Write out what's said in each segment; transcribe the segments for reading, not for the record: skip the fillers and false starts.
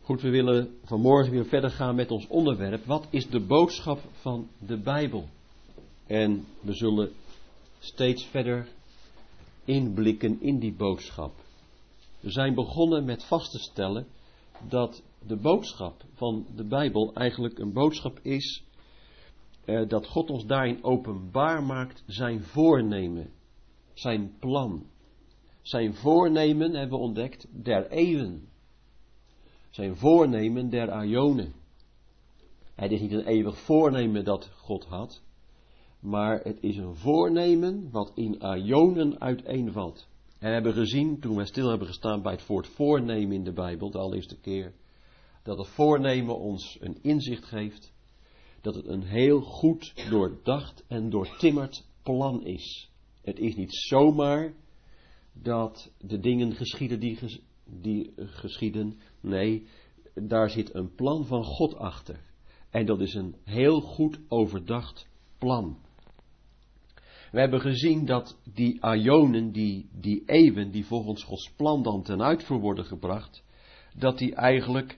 Goed, we willen vanmorgen weer verder gaan met ons onderwerp. Wat is de boodschap van de Bijbel? En we zullen steeds verder inblikken in die boodschap. We zijn begonnen met vast te stellen dat de boodschap van de Bijbel eigenlijk een boodschap is dat God ons daarin openbaar maakt zijn voornemen, zijn plan. Zijn voornemen hebben we ontdekt der eeuwen. Zijn voornemen der aionen. Het is niet een eeuwig voornemen dat God had, maar het is een voornemen wat in aionen uiteenvalt. En we hebben gezien, toen we stil hebben gestaan bij het woord voornemen in de Bijbel, de allereerste keer, dat het voornemen ons een inzicht geeft, dat het een heel goed doordacht en doortimmerd plan is. Het is niet zomaar dat de dingen geschieden die geschieden. Nee, daar zit een plan van God achter. En dat is een heel goed overdacht plan. We hebben gezien dat die aionen, die eeuwen, die volgens Gods plan dan ten uitvoer worden gebracht, dat die eigenlijk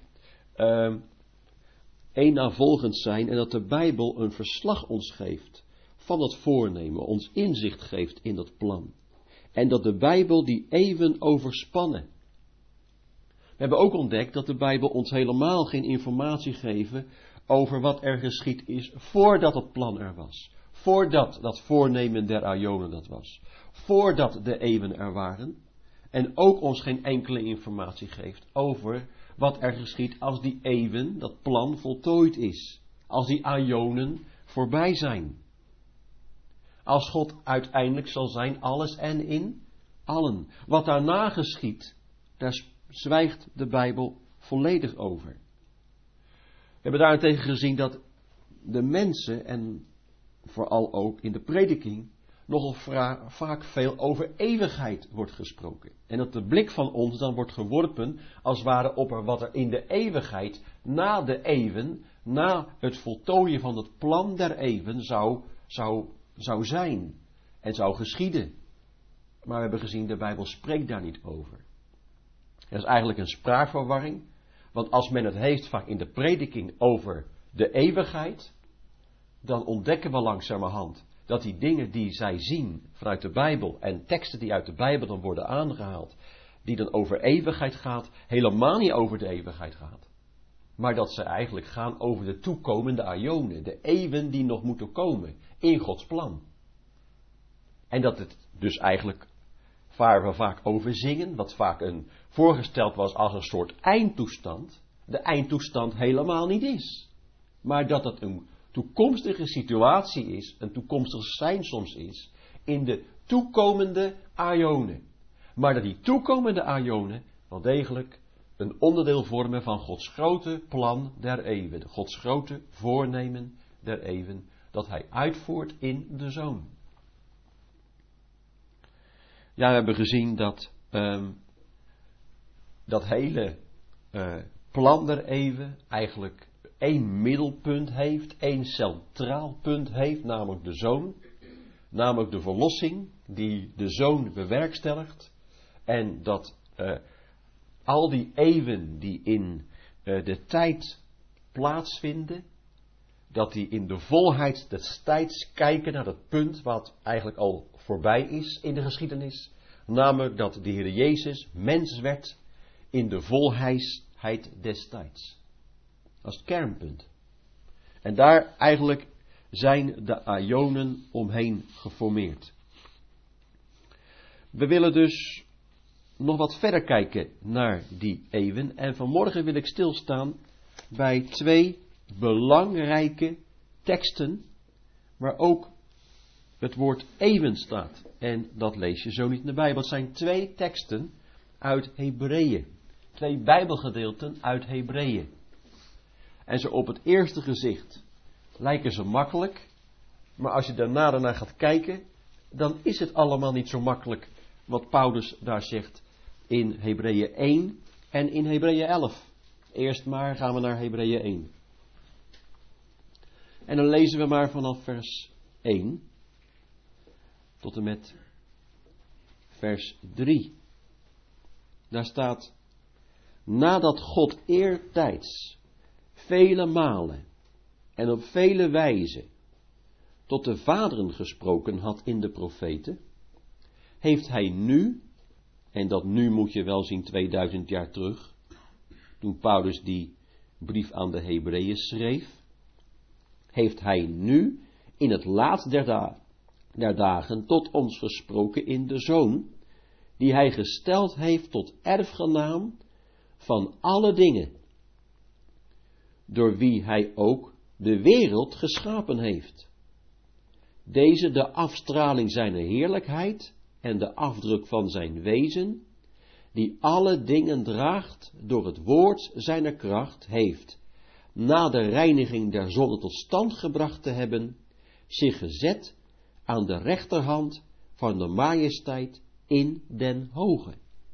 eennavolgend zijn en dat de Bijbel een verslag ons geeft van dat voornemen, ons inzicht geeft in dat plan. En dat de Bijbel die eeuwen overspannen. We hebben ook ontdekt dat de Bijbel ons helemaal geen informatie geeft over wat er geschied is voordat het plan er was. Voordat dat voornemen der aionen dat was. Voordat de eeuwen er waren. En ook ons geen enkele informatie geeft over wat er geschiet als die eeuwen, dat plan, voltooid is. Als die aionen voorbij zijn. Als God uiteindelijk zal zijn alles en in allen. Wat daarna geschiet, daar zwijgt de Bijbel volledig over. We hebben daarentegen gezien dat de mensen, en vooral ook in de prediking, nogal vaak veel over eeuwigheid wordt gesproken. En dat de blik van ons dan wordt geworpen, als het ware op wat er in de eeuwigheid, na de eeuwen, na het voltooien van het plan der eeuwen zou zijn en zou geschieden. Maar we hebben gezien, de Bijbel spreekt daar niet over. Dat is eigenlijk een spraakverwarring, want als men het heeft vaak in de prediking over de eeuwigheid, dan ontdekken we langzamerhand dat die dingen die zij zien vanuit de Bijbel en teksten die uit de Bijbel dan worden aangehaald, die dan over eeuwigheid gaat, helemaal niet over de eeuwigheid gaat. Maar dat ze eigenlijk gaan over de toekomende aionen, de eeuwen die nog moeten komen in Gods plan. En dat het dus eigenlijk, waar we vaak over zingen, wat vaak voorgesteld was als een soort eindtoestand, de eindtoestand helemaal niet is. Maar dat het een toekomstige situatie is, een toekomstig zijn soms is, in de toekomende aionen. Maar dat die toekomende aionen wel degelijk een onderdeel vormen van Gods grote plan der eeuwen. Gods grote voornemen der eeuwen, dat Hij uitvoert in de Zoon. Ja, we hebben gezien dat dat hele plan der eeuwen eigenlijk één middelpunt heeft, één centraal punt heeft, namelijk de Zoon. Namelijk de verlossing die de Zoon bewerkstelligt. En dat al die eeuwen die in de tijd plaatsvinden, dat die in de volheid des tijds kijken naar het punt wat eigenlijk al voorbij is in de geschiedenis. Namelijk dat de Heer Jezus mens werd in de volheid des tijds. Dat is het kernpunt. En daar eigenlijk zijn de aionen omheen geformeerd. We willen dus nog wat verder kijken naar die eeuwen. En vanmorgen wil ik stilstaan bij twee belangrijke teksten waar ook het woord eeuwen staat. En dat lees je zo niet in de Bijbel. Het zijn twee teksten uit Hebreeën. Twee Bijbelgedeelten uit Hebreeën. En zo op het eerste gezicht lijken ze makkelijk. Maar als je daarna gaat kijken, dan is het allemaal niet zo makkelijk wat Paulus daar zegt in Hebreeën 1 en in Hebreeën 11. Eerst maar gaan we naar Hebreeën 1. En dan lezen we maar vanaf vers 1 tot en met vers 3. Daar staat: nadat God eertijds vele malen en op vele wijzen tot de vaderen gesproken had in de profeten, heeft hij nu, en dat nu moet je wel zien 2000 jaar terug, toen Paulus die brief aan de Hebreeën schreef, heeft hij nu in het laatst der dagen tot ons gesproken in de Zoon, die hij gesteld heeft tot erfgenaam van alle dingen, door wie hij ook de wereld geschapen heeft. Deze de afstraling zijner heerlijkheid en de afdruk van zijn wezen, die alle dingen draagt door het woord zijner kracht, heeft, na de reiniging der zonde tot stand gebracht te hebben, zich gezet aan de rechterhand van de majesteit in den hoge.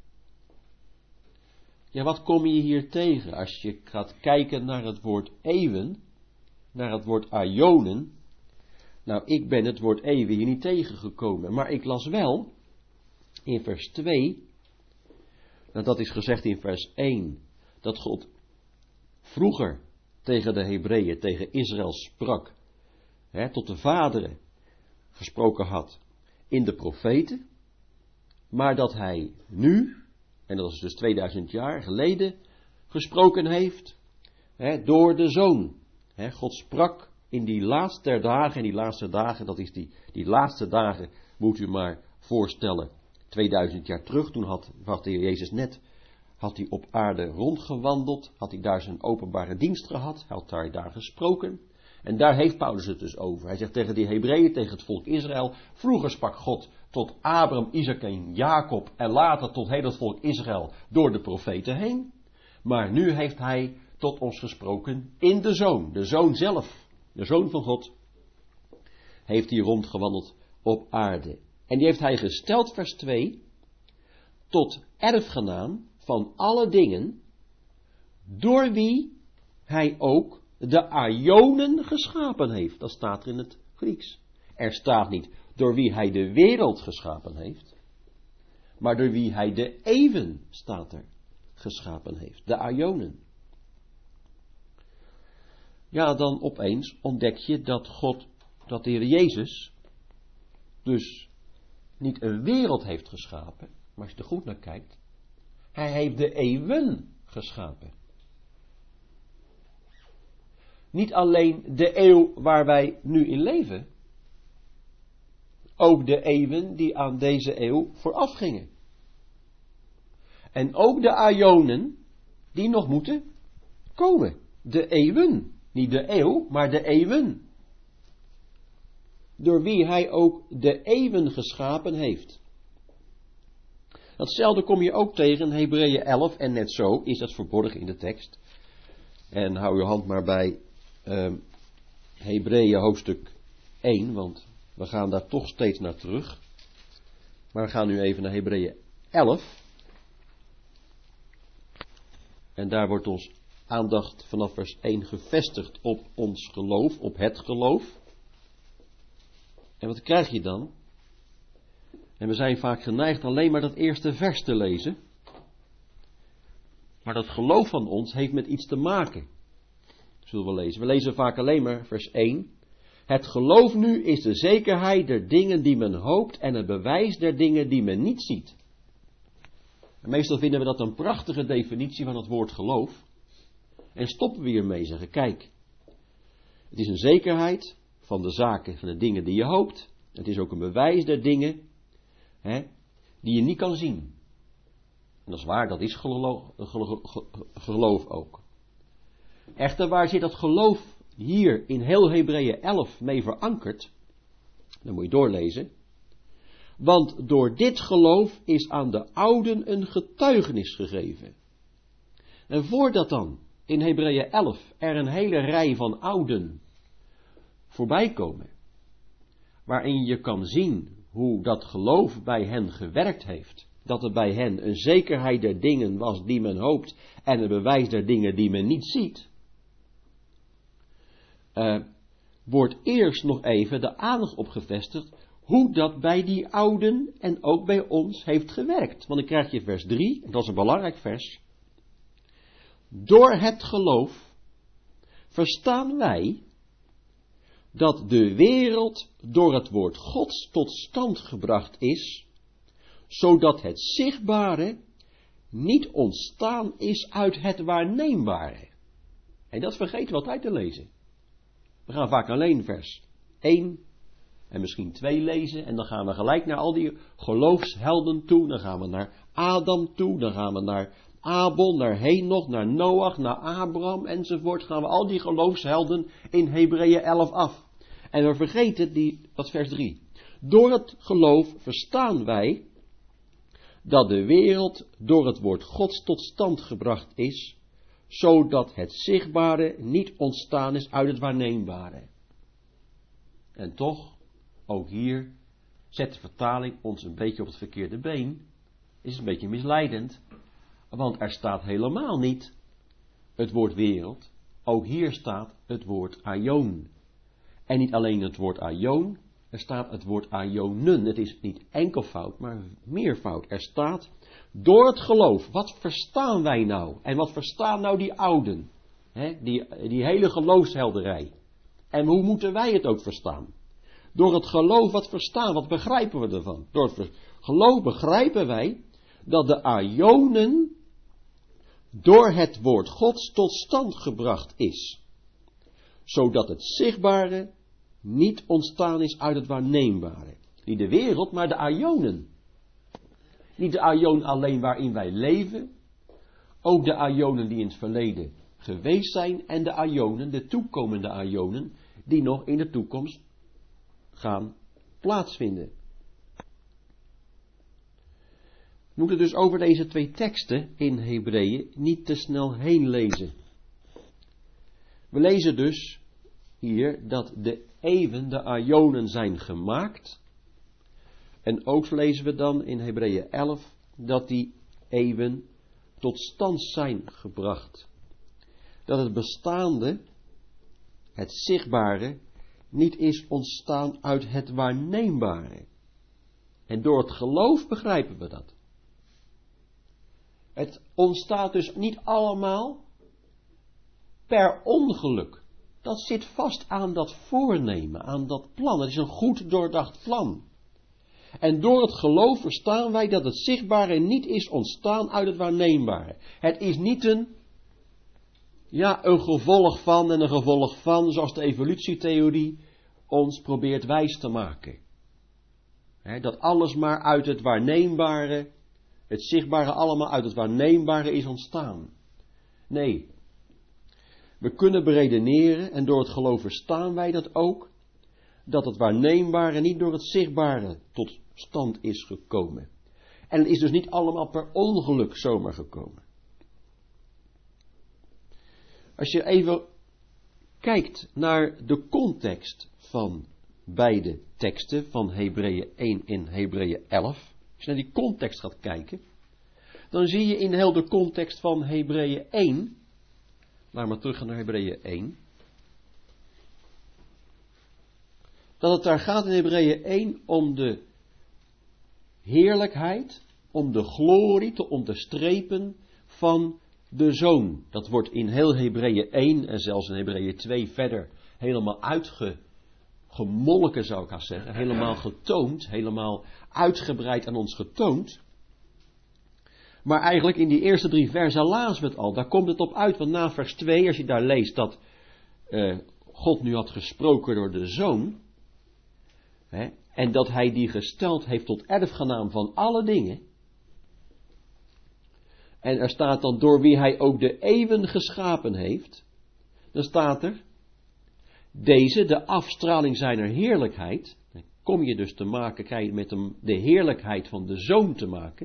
Ja, wat kom je hier tegen als je gaat kijken naar het woord eeuwen, naar het woord aionen? Nou, ik ben het woord eeuwen hier niet tegengekomen, maar ik las wel in vers 2, nou dat is gezegd in vers 1, dat God vroeger tegen de Hebreeën, tegen Israël sprak, tot de vaderen gesproken had in de profeten, maar dat hij nu, en dat is dus 2000 jaar geleden, gesproken heeft door de Zoon. God sprak in die laatste der dagen, en die laatste dagen, dat is die laatste dagen, moet u maar voorstellen, 2000 jaar terug, toen had de Heer Jezus net, had hij op aarde rondgewandeld, had hij daar zijn openbare dienst gehad, had hij daar gesproken, en daar heeft Paulus het dus over. Hij zegt tegen die Hebreeën, tegen het volk Israël, vroeger sprak God tot Abraham, Isaac en Jacob, en later tot heel het volk Israël door de profeten heen, maar nu heeft hij tot ons gesproken in de Zoon zelf, de Zoon van God, heeft hij rondgewandeld op aarde. En die heeft hij gesteld, vers 2, tot erfgenaam van alle dingen, door wie hij ook de aionen geschapen heeft. Dat staat er in het Grieks. Er staat niet door wie hij de wereld geschapen heeft, maar door wie hij de eeuwen, staat er, geschapen heeft. De aionen. Ja, dan opeens ontdek je dat God, dat de Heer Jezus, dus niet een wereld heeft geschapen, maar als je er goed naar kijkt, hij heeft de eeuwen geschapen. Niet alleen de eeuw waar wij nu in leven, ook de eeuwen die aan deze eeuw vooraf gingen. En ook de aionen die nog moeten komen. De eeuwen. Niet de eeuw, maar de eeuwen. Door wie hij ook de eeuwen geschapen heeft. Datzelfde kom je ook tegen in Hebreeën 11 en net zo is dat verborgen in de tekst. En hou je hand maar bij Hebreeën hoofdstuk 1, want we gaan daar toch steeds naar terug. Maar we gaan nu even naar Hebreeën 11. En daar wordt ons aandacht vanaf vers 1 gevestigd op ons geloof, op het geloof. En wat krijg je dan? En we zijn vaak geneigd alleen maar dat eerste vers te lezen. Maar dat geloof van ons heeft met iets te maken. Zullen we lezen. We lezen vaak alleen maar vers 1. Het geloof nu is de zekerheid der dingen die men hoopt en het bewijs der dingen die men niet ziet. En meestal vinden we dat een prachtige definitie van het woord geloof. En stoppen we hiermee, zeggen, kijk, het is een zekerheid van de zaken, van de dingen die je hoopt. Het is ook een bewijs der dingen die je niet kan zien. En dat is waar, dat is geloof ook. Echter, waar zit dat geloof hier in heel Hebreeën 11 mee verankerd? Dan moet je doorlezen. Want door dit geloof is aan de ouden een getuigenis gegeven. En voordat dan in Hebreeën 11 er een hele rij van ouden voorbij komen, waarin je kan zien hoe dat geloof bij hen gewerkt heeft, dat het bij hen een zekerheid der dingen was die men hoopt en een bewijs der dingen die men niet ziet, wordt eerst nog even de aandacht op gevestigd hoe dat bij die ouden en ook bij ons heeft gewerkt. Want dan krijg je vers 3, dat is een belangrijk vers. door het geloof verstaan wij dat de wereld door het woord Gods tot stand gebracht is, zodat het zichtbare niet ontstaan is uit het waarneembare. En dat vergeten we altijd te lezen. We gaan vaak alleen vers 1 en misschien 2 lezen en dan gaan we gelijk naar al die geloofshelden toe. Dan gaan we naar Adam toe, dan gaan we naar Abel, naar Henoch, naar Noach, naar Abraham enzovoort. Gaan we al die geloofshelden in Hebreeën 11 af. En we vergeten dat vers 3. Door het geloof verstaan wij dat de wereld door het woord Gods tot stand gebracht is, zodat het zichtbare niet ontstaan is uit het waarneembare. En toch, ook hier, zet de vertaling ons een beetje op het verkeerde been. Is een beetje misleidend, want er staat helemaal niet het woord wereld. Ook hier staat het woord aion. En niet alleen het woord aion, er staat het woord aionen. Het is niet enkelvoud, maar meervoud. Er staat, door het geloof, wat verstaan wij nou? En wat verstaan nou die ouden? Die hele geloofshelderij. En hoe moeten wij het ook verstaan? Door het geloof wat verstaan, wat begrijpen we ervan? Door het geloof begrijpen wij dat de aionen door het woord Gods tot stand gebracht is. Zodat het zichtbare niet ontstaan is uit het waarneembare. Niet de wereld, maar de aionen. Niet de aion alleen waarin wij leven. Ook de aionen die in het verleden geweest zijn. En de aionen, de toekomende aionen, die nog in de toekomst gaan plaatsvinden. We moeten dus over deze 2 teksten in Hebreeën niet te snel heen lezen. We lezen dus hier dat de eeuwen, de aionen, zijn gemaakt. En ook lezen we dan in Hebreeën 11 dat die eeuwen tot stand zijn gebracht. Dat het bestaande, het zichtbare, niet is ontstaan uit het waarneembare. En door het geloof begrijpen we dat. Het ontstaat dus niet allemaal per ongeluk. Dat zit vast aan dat voornemen, aan dat plan. Het is een goed doordacht plan. En door het geloof verstaan wij dat het zichtbare niet is ontstaan uit het waarneembare. Het is niet een gevolg van en een gevolg van, zoals de evolutietheorie ons probeert wijs te maken. Dat alles maar uit het waarneembare, het zichtbare allemaal uit het waarneembare is ontstaan. Nee. We kunnen beredeneren, en door het geloof verstaan wij dat ook, dat het waarneembare niet door het zichtbare tot stand is gekomen. En het is dus niet allemaal per ongeluk zomaar gekomen. Als je even kijkt naar de context van beide teksten, van Hebreeën 1 en Hebreeën 11, als je naar die context gaat kijken, dan zie je in heel de context van Hebreeën 1, laat maar terug gaan naar Hebreeën 1, dat het daar gaat in Hebreeën 1 om de heerlijkheid, om de glorie te onderstrepen van de Zoon. Dat wordt in heel Hebreeën 1 en zelfs in Hebreeën 2 verder helemaal uitgemolken, zou ik haast zeggen. Helemaal getoond, helemaal uitgebreid aan ons getoond. Maar eigenlijk in die eerste 3 versen lazen we het al. Daar komt het op uit, want na vers 2, als je daar leest dat God nu had gesproken door de Zoon, en dat hij die gesteld heeft tot erfgenaam van alle dingen. En er staat dan door wie hij ook de eeuwen geschapen heeft. Dan staat er, deze, de afstraling zijner heerlijkheid. Dan kom je dus te maken, krijg je met de heerlijkheid van de Zoon te maken.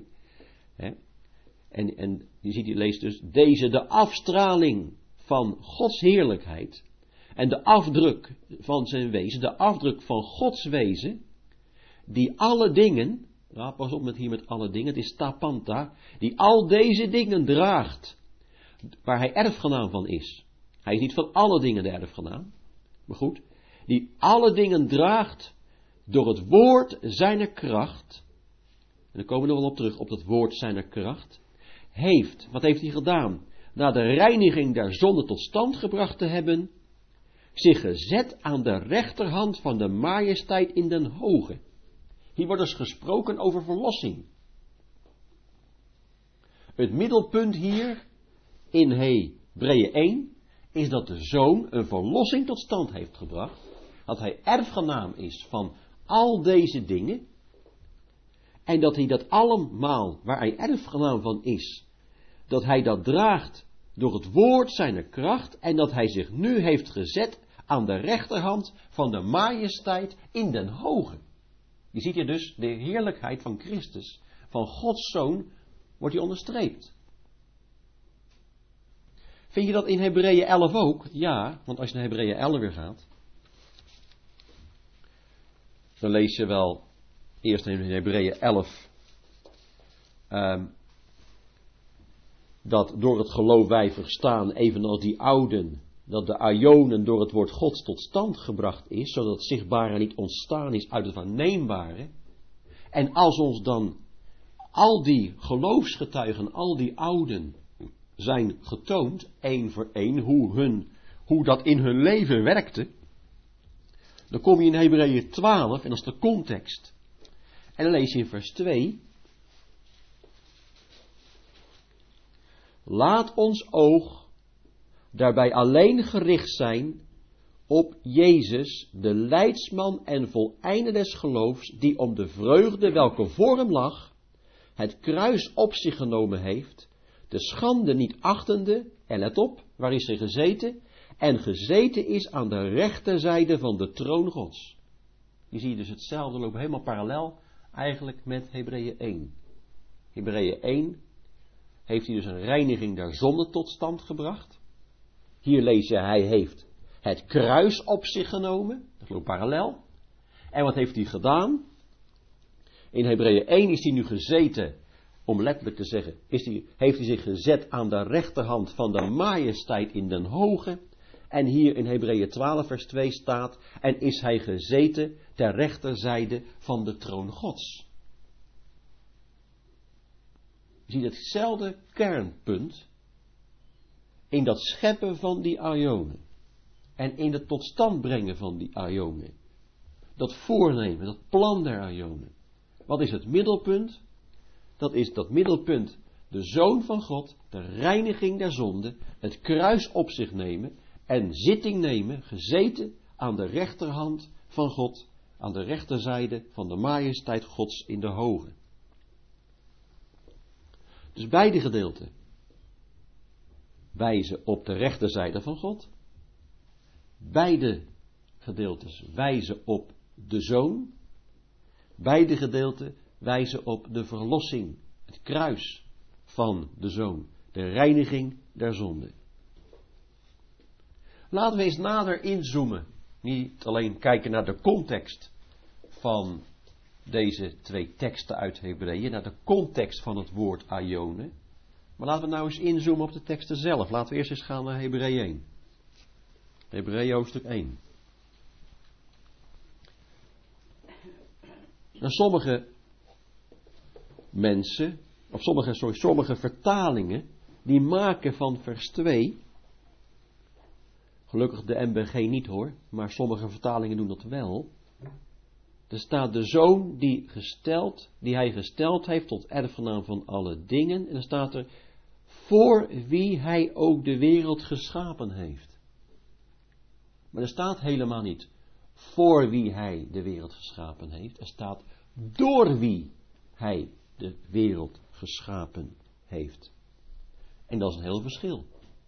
En je leest dus, deze, de afstraling van Gods heerlijkheid. En de afdruk van zijn wezen, de afdruk van Gods wezen, die alle dingen, pas op met alle dingen, het is tapanta, die al deze dingen draagt, waar hij erfgenaam van is. Hij is niet van alle dingen de erfgenaam, maar goed, die alle dingen draagt door het woord zijner kracht, en dan komen we nog wel op terug op dat woord zijner kracht, wat heeft hij gedaan? na de reiniging der zonde tot stand gebracht te hebben, zich gezet aan de rechterhand van de majesteit in den hoge. Hier wordt dus gesproken over verlossing. Het middelpunt hier in Hebreeën 1 is dat de Zoon een verlossing tot stand heeft gebracht. Dat hij erfgenaam is van al deze dingen. En dat hij dat allemaal, waar hij erfgenaam van is, dat hij dat draagt door het woord zijner kracht. En dat hij zich nu heeft gezet aan de rechterhand van de majesteit in den hoge. Je ziet hier dus de heerlijkheid van Christus, van Gods Zoon, wordt hier onderstreept. Vind je dat in Hebreeën 11 ook? Ja, want als je naar Hebreeën 11 weer gaat, dan lees je wel eerst in Hebreeën 11 dat door het geloof wij verstaan, evenals die ouden, dat de aionen door het woord Gods tot stand gebracht is, zodat het zichtbare niet ontstaan is uit het aanneembare. En als ons dan al die geloofsgetuigen, al die ouden zijn getoond, één voor één, hoe dat in hun leven werkte, dan kom je in Hebreeën 12, en dat is de context. En dan lees je in vers 2. Laat ons oog daarbij alleen gericht zijn op Jezus, de leidsman en voleinder des geloofs, die om de vreugde welke voor hem lag, het kruis op zich genomen heeft, de schande niet achtende, en let op, waar is hij gezeten? En gezeten is aan de rechterzijde van de troon Gods. Hier zie je dus hetzelfde lopen, helemaal parallel eigenlijk met Hebreeën 1. Hebreeën 1 heeft hij dus een reiniging der zonde tot stand gebracht. Hier lees je, hij heeft het kruis op zich genomen. Dat loopt parallel. En wat heeft hij gedaan? In Hebreeën 1 is hij nu gezeten, om letterlijk te zeggen, heeft hij zich gezet aan de rechterhand van de majesteit in den hoge. En hier in Hebreeën 12 vers 2 staat, en is hij gezeten ter rechterzijde van de troon Gods. Je ziet hetzelfde kernpunt in dat scheppen van die aionen. En in het tot stand brengen van die aionen. Dat voornemen, dat plan der aionen. Wat is het middelpunt? Dat is dat middelpunt, de Zoon van God, de reiniging der zonde, het kruis op zich nemen en zitting nemen, gezeten aan de rechterhand van God, aan de rechterzijde van de majesteit Gods in de hoge. Dus beide gedeelten wijzen op de rechterzijde van God. Beide gedeeltes wijzen op de Zoon. Beide gedeelten wijzen op de verlossing, het kruis van de Zoon, de reiniging der zonde. Laten we eens nader inzoomen, niet alleen kijken naar de context van deze twee teksten uit Hebreeën, naar de context van het woord aionen, maar laten we nou eens inzoomen op de teksten zelf. Laten we eerst eens gaan naar Hebreeën 1. Hebreeën hoofdstuk 1. Nou, sommige mensen, of sommige vertalingen, die maken van vers 2, gelukkig de MBG niet hoor, maar sommige vertalingen doen dat wel. Er staat de Zoon die hij gesteld heeft tot erfgenaam van alle dingen. En dan staat er, voor wie hij ook de wereld geschapen heeft. Maar er staat helemaal niet, voor wie hij de wereld geschapen heeft. Er staat, door wie hij de wereld geschapen heeft. En dat is een heel verschil.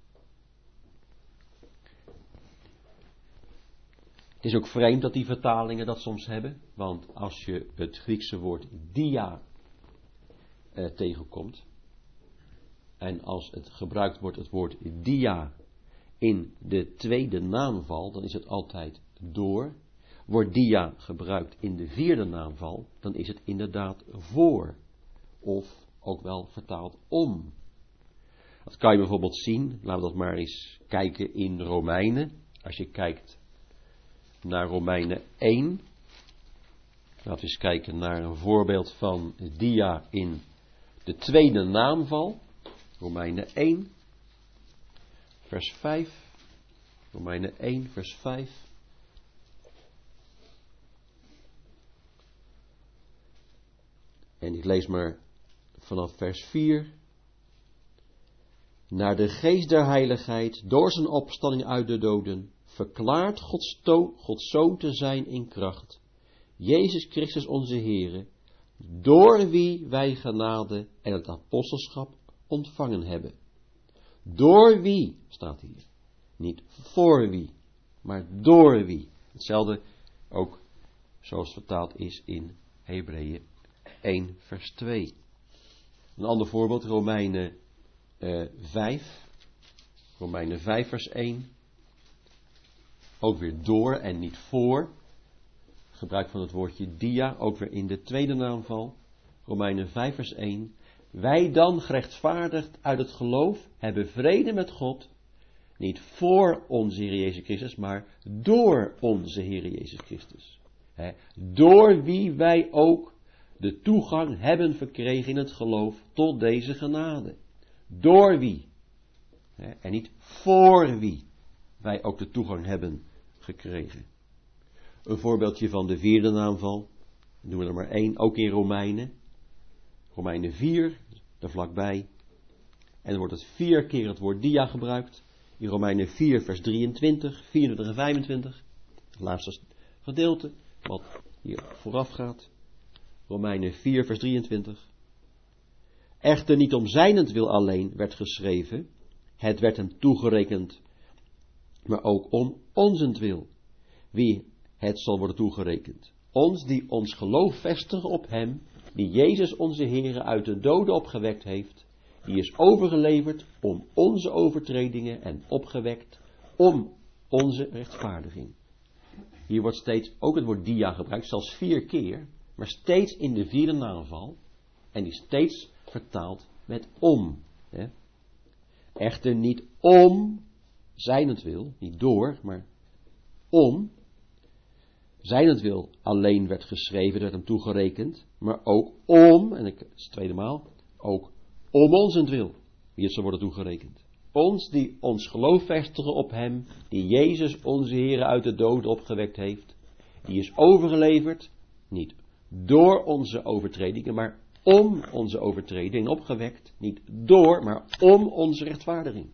Het is ook vreemd dat die vertalingen dat soms hebben, want als je het Griekse woord dia tegenkomt, en als het gebruikt wordt het woord dia in de tweede naamval, dan is het altijd door. Wordt dia gebruikt in de vierde naamval, dan is het inderdaad voor, of ook wel vertaald om. Dat kan je bijvoorbeeld zien, laten we dat maar eens kijken in Romeinen. Als je kijkt naar Romeinen 1. Laten we eens kijken naar een voorbeeld van dia in de tweede naamval. Romeinen 1. vers 5. Romeinen 1, vers 5. En ik lees maar vanaf vers 4. Naar de geest der heiligheid, door zijn opstanding uit de doden, verklaart Gods Zoon te zijn in kracht, Jezus Christus onze Heere, door wie wij genade en het apostelschap ontvangen hebben. Door wie, staat hier. Niet voor wie, maar door wie. Hetzelfde ook zoals vertaald is in Hebreeën 1 vers 2. Een ander voorbeeld, Romeinen 5. Romeinen 5 vers 1. Ook weer door en niet voor. Gebruik van het woordje dia, ook weer in de tweede naamval. Romeinen 5 vers 1. Wij dan gerechtvaardigd uit het geloof hebben vrede met God. Niet voor onze Heer Jezus Christus, maar door onze Heer Jezus Christus. Door wie wij ook de toegang hebben verkregen in het geloof tot deze genade. Door wie. En niet voor wie wij ook de toegang hebben gekregen. Een voorbeeldje van de vierde naamval. Doen we er maar 1, ook in Romeinen. Romeinen 4, daar vlakbij. En dan wordt het 4 keer het woord dia gebruikt. In Romeinen 4 vers 23, 24 en 25. Het laatste gedeelte wat hier vooraf gaat. Romeinen 4 vers 23. Echter niet om zijnentwil alleen werd geschreven. Het werd hem toegerekend. Maar ook om onzentwil. Wie het zal worden toegerekend. Ons die ons geloof vestigen op hem. Die Jezus onze Heere uit de doden opgewekt heeft. Die is overgeleverd om onze overtredingen en opgewekt om onze rechtvaardiging. Hier wordt steeds ook het woord dia gebruikt, zelfs 4 keer, maar steeds in de vierde naamval en die steeds vertaald met om. Echter niet om zijnentwil, niet door, maar om zijnentwil alleen werd geschreven, werd hem toegerekend, maar ook om, en het is de tweede maal, ook om onzentwil, wie het zal worden toegerekend. Ons die ons geloof vestigen op hem, die Jezus onze Heere uit de doden opgewekt heeft, die is overgeleverd, niet door onze overtredingen, maar om onze overtredingen opgewekt, niet door, maar om onze rechtvaardiging.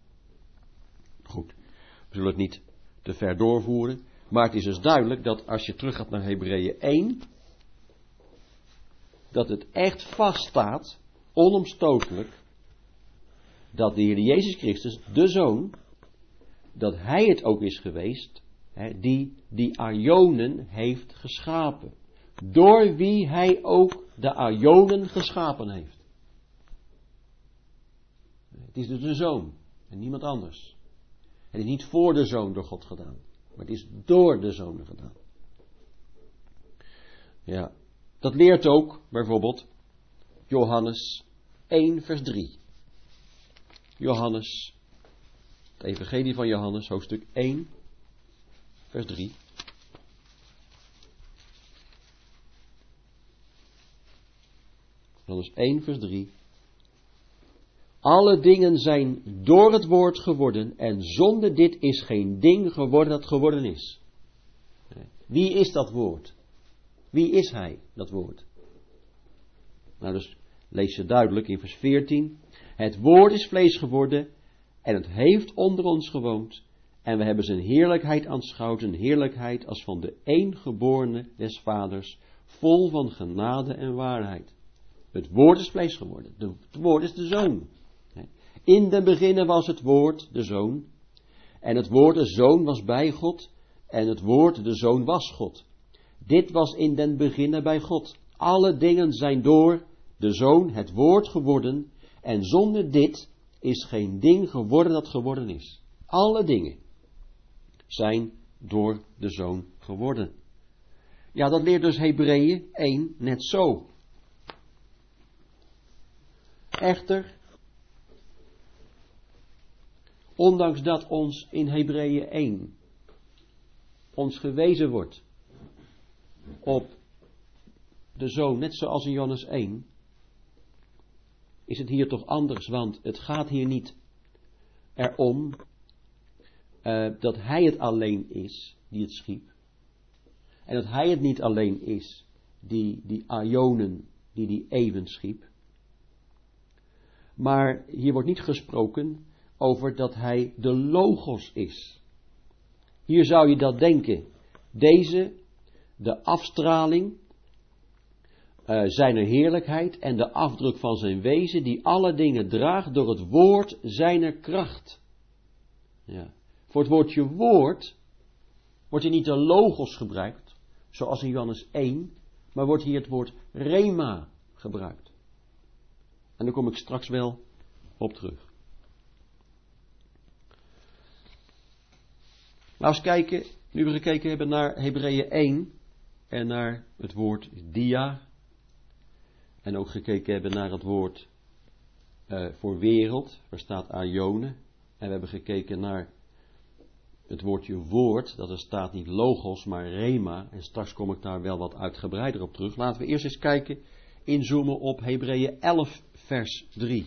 Goed, we zullen het niet te ver doorvoeren, maar het is dus duidelijk dat als je terug gaat naar Hebreeën 1, dat het echt vaststaat, onomstotelijk, dat de Heer Jezus Christus, de Zoon, dat Hij het ook is geweest, die aionen heeft geschapen. Door wie Hij ook de aionen geschapen heeft. Het is dus de Zoon en niemand anders. Het is niet voor de Zoon door God gedaan, maar het is door de Zoon gedaan. Ja, dat leert ook bijvoorbeeld Johannes 1 vers 3. Johannes, het evangelie van Johannes, hoofdstuk 1 vers 3. Johannes 1 vers 3. Alle dingen zijn door het woord geworden en zonder dit is geen ding geworden dat geworden is. Wie is dat woord? Wie is Hij, dat woord? Nou, dus lees je duidelijk in vers 14. Het woord is vlees geworden en het heeft onder ons gewoond. En we hebben zijn heerlijkheid aanschouwd, een heerlijkheid als van de eengeborene des vaders, vol van genade en waarheid. Het woord is vlees geworden. Het woord is de Zoon. In den beginnen was het woord, de Zoon. En het woord, de Zoon, was bij God. En het woord, de Zoon, was God. Dit was in den beginnen bij God. Alle dingen zijn door de Zoon het woord geworden. En zonder dit is geen ding geworden dat geworden is. Alle dingen zijn door de Zoon geworden. Ja, dat leert dus Hebreeën 1 net zo. Echter, ondanks dat ons in Hebreeën 1 ons gewezen wordt op de Zoon, net zoals in Johannes 1, is het hier toch anders, want het gaat hier niet erom dat hij het alleen is die het schiep. En dat hij het niet alleen is die aionen, die eeuwen schiep. Maar hier wordt niet gesproken over dat hij de logos is. Hier zou je dat denken. Deze, de afstraling, zijner heerlijkheid en de afdruk van zijn wezen, die alle dingen draagt door het woord zijner kracht. Ja. Voor het woordje woord wordt hier niet de logos gebruikt, zoals in Johannes 1, maar wordt hier het woord rema gebruikt. En daar kom ik straks wel op terug. Laten we kijken, nu we gekeken hebben naar Hebreeën 1 en naar het woord dia. En ook gekeken hebben naar het woord voor wereld, waar staat aione. En we hebben gekeken naar het woordje woord, dat er staat niet logos, maar rema. En straks kom ik daar wel wat uitgebreider op terug. Laten we eerst eens kijken, inzoomen op Hebreeën 11 vers 3.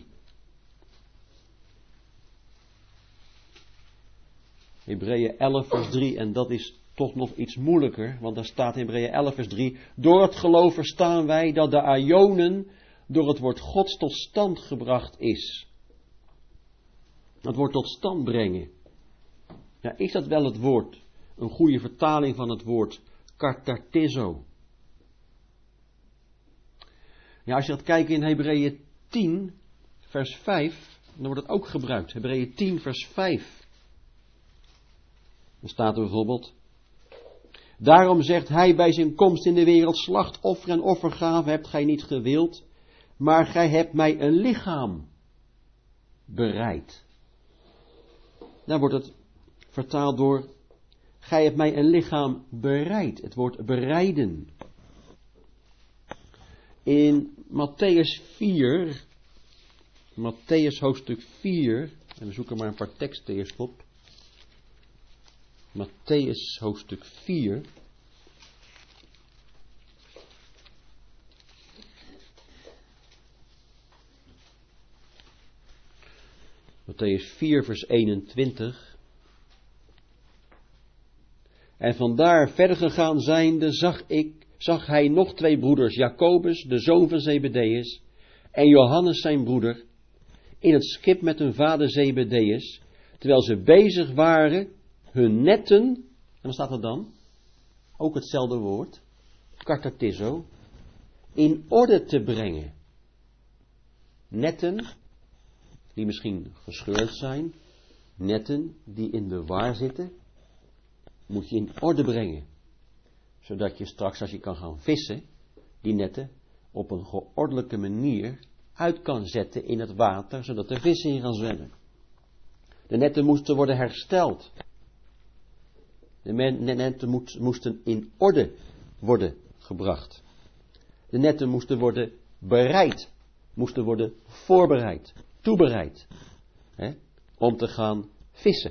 Hebreeën 11 vers 3, en dat is toch nog iets moeilijker, want daar staat in Hebreeën 11 vers 3, door het geloof verstaan wij dat de aionen door het woord Gods tot stand gebracht is. Het woord tot stand brengen. Ja, is dat wel het woord, een goede vertaling van het woord katartizo? Ja, als je dat kijkt in Hebreeën 10 vers 5, dan wordt het ook gebruikt. Hebreeën 10 vers 5. Dan staat er bijvoorbeeld: daarom zegt hij bij zijn komst in de wereld, slachtoffer en offergave hebt gij niet gewild, maar gij hebt mij een lichaam bereid. Daar wordt het vertaald door, gij hebt mij een lichaam bereid. Het woord bereiden. In Matthäus 4, Matthäus hoofdstuk 4, en we zoeken maar een paar teksten eerst op. Matthäus hoofdstuk 4. Matthäus 4 vers 21. En vandaar verder gegaan zijnde zag hij nog twee broeders, Jacobus, de zoon van Zebedeus, en Johannes zijn broeder, in het schip met hun vader Zebedeus, terwijl ze bezig waren hun netten, en wat staat er dan? Ook hetzelfde woord, katartizo, in orde te brengen. Netten die misschien gescheurd zijn, netten die in de war zitten, moet je in orde brengen. Zodat je straks, als je kan gaan vissen, die netten op een geordelijke manier uit kan zetten in het water, zodat de vissen in gaan zwemmen. De netten moesten worden hersteld. De netten moesten in orde worden gebracht. De netten moesten worden bereid, moesten worden voorbereid, toebereid, om te gaan vissen.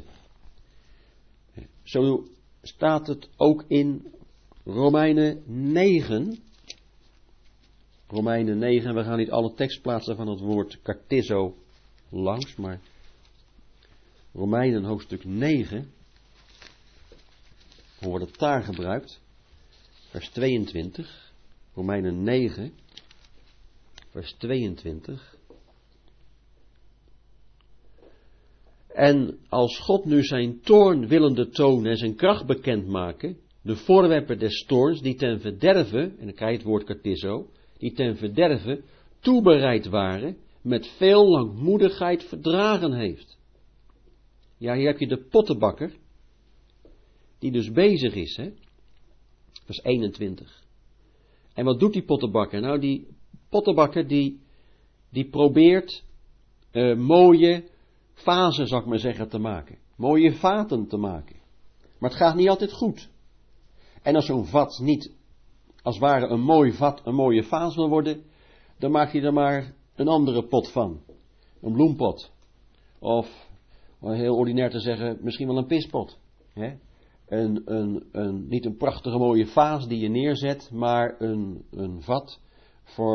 Zo staat het ook in Romeinen 9. Romeinen 9, we gaan niet alle tekstplaatsen van het woord kartizo langs, maar Romeinen hoofdstuk 9, hoe wordt het daar gebruikt? Vers 22, Romeinen 9, vers 22. En als God nu zijn toorn willende tonen en zijn kracht bekendmaken, de voorwerpen des toorns die ten verderve, en dan krijg je het woord kartizo, die ten verderve toebereid waren, met veel langmoedigheid verdragen heeft. Ja, hier heb je de pottenbakker, die dus bezig is, vers 21. En wat doet die pottenbakker? Nou, die pottenbakker die probeert mooie vazen, zou ik maar zeggen, te maken. Mooie vaten te maken. Maar het gaat niet altijd goed. En als zo'n vat niet, als het ware een mooi vat, een mooie vaas wil worden, dan maak je er maar een andere pot van. Een bloempot. Of, om heel ordinair te zeggen, misschien wel een pispot. Niet een prachtige mooie vaas die je neerzet, maar een vat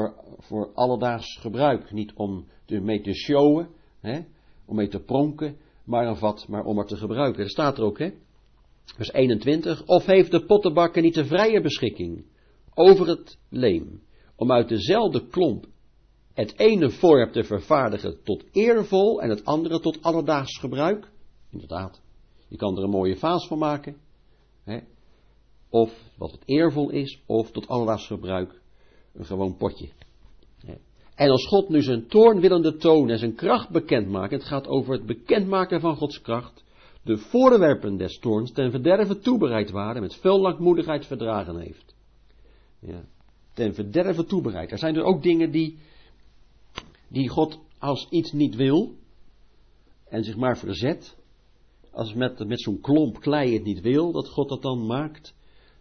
voor alledaags gebruik. Niet om mee te showen, om mee te pronken, maar een vat, maar om er te gebruiken. Dat staat er ook, hè. Vers 21. Of heeft de pottenbakker niet de vrije beschikking over het leem, om uit dezelfde klomp het ene voorwerp te vervaardigen tot eervol en het andere tot alledaags gebruik? Inderdaad, je kan er een mooie vaas van maken, hè? Of wat het eervol is, of tot alledaags gebruik een gewoon potje. Hè? En als God nu zijn toorn willende toon en zijn kracht bekendmaakt, het gaat over het bekendmaken van Gods kracht, de voorwerpen des toorns ten verderve toebereid waren, met veel langmoedigheid verdragen heeft. Ja, ten verderve toebereid. Er zijn er ook dingen die God als iets niet wil en zich maar verzet, als met zo'n klomp klei het niet wil, dat God dat dan maakt,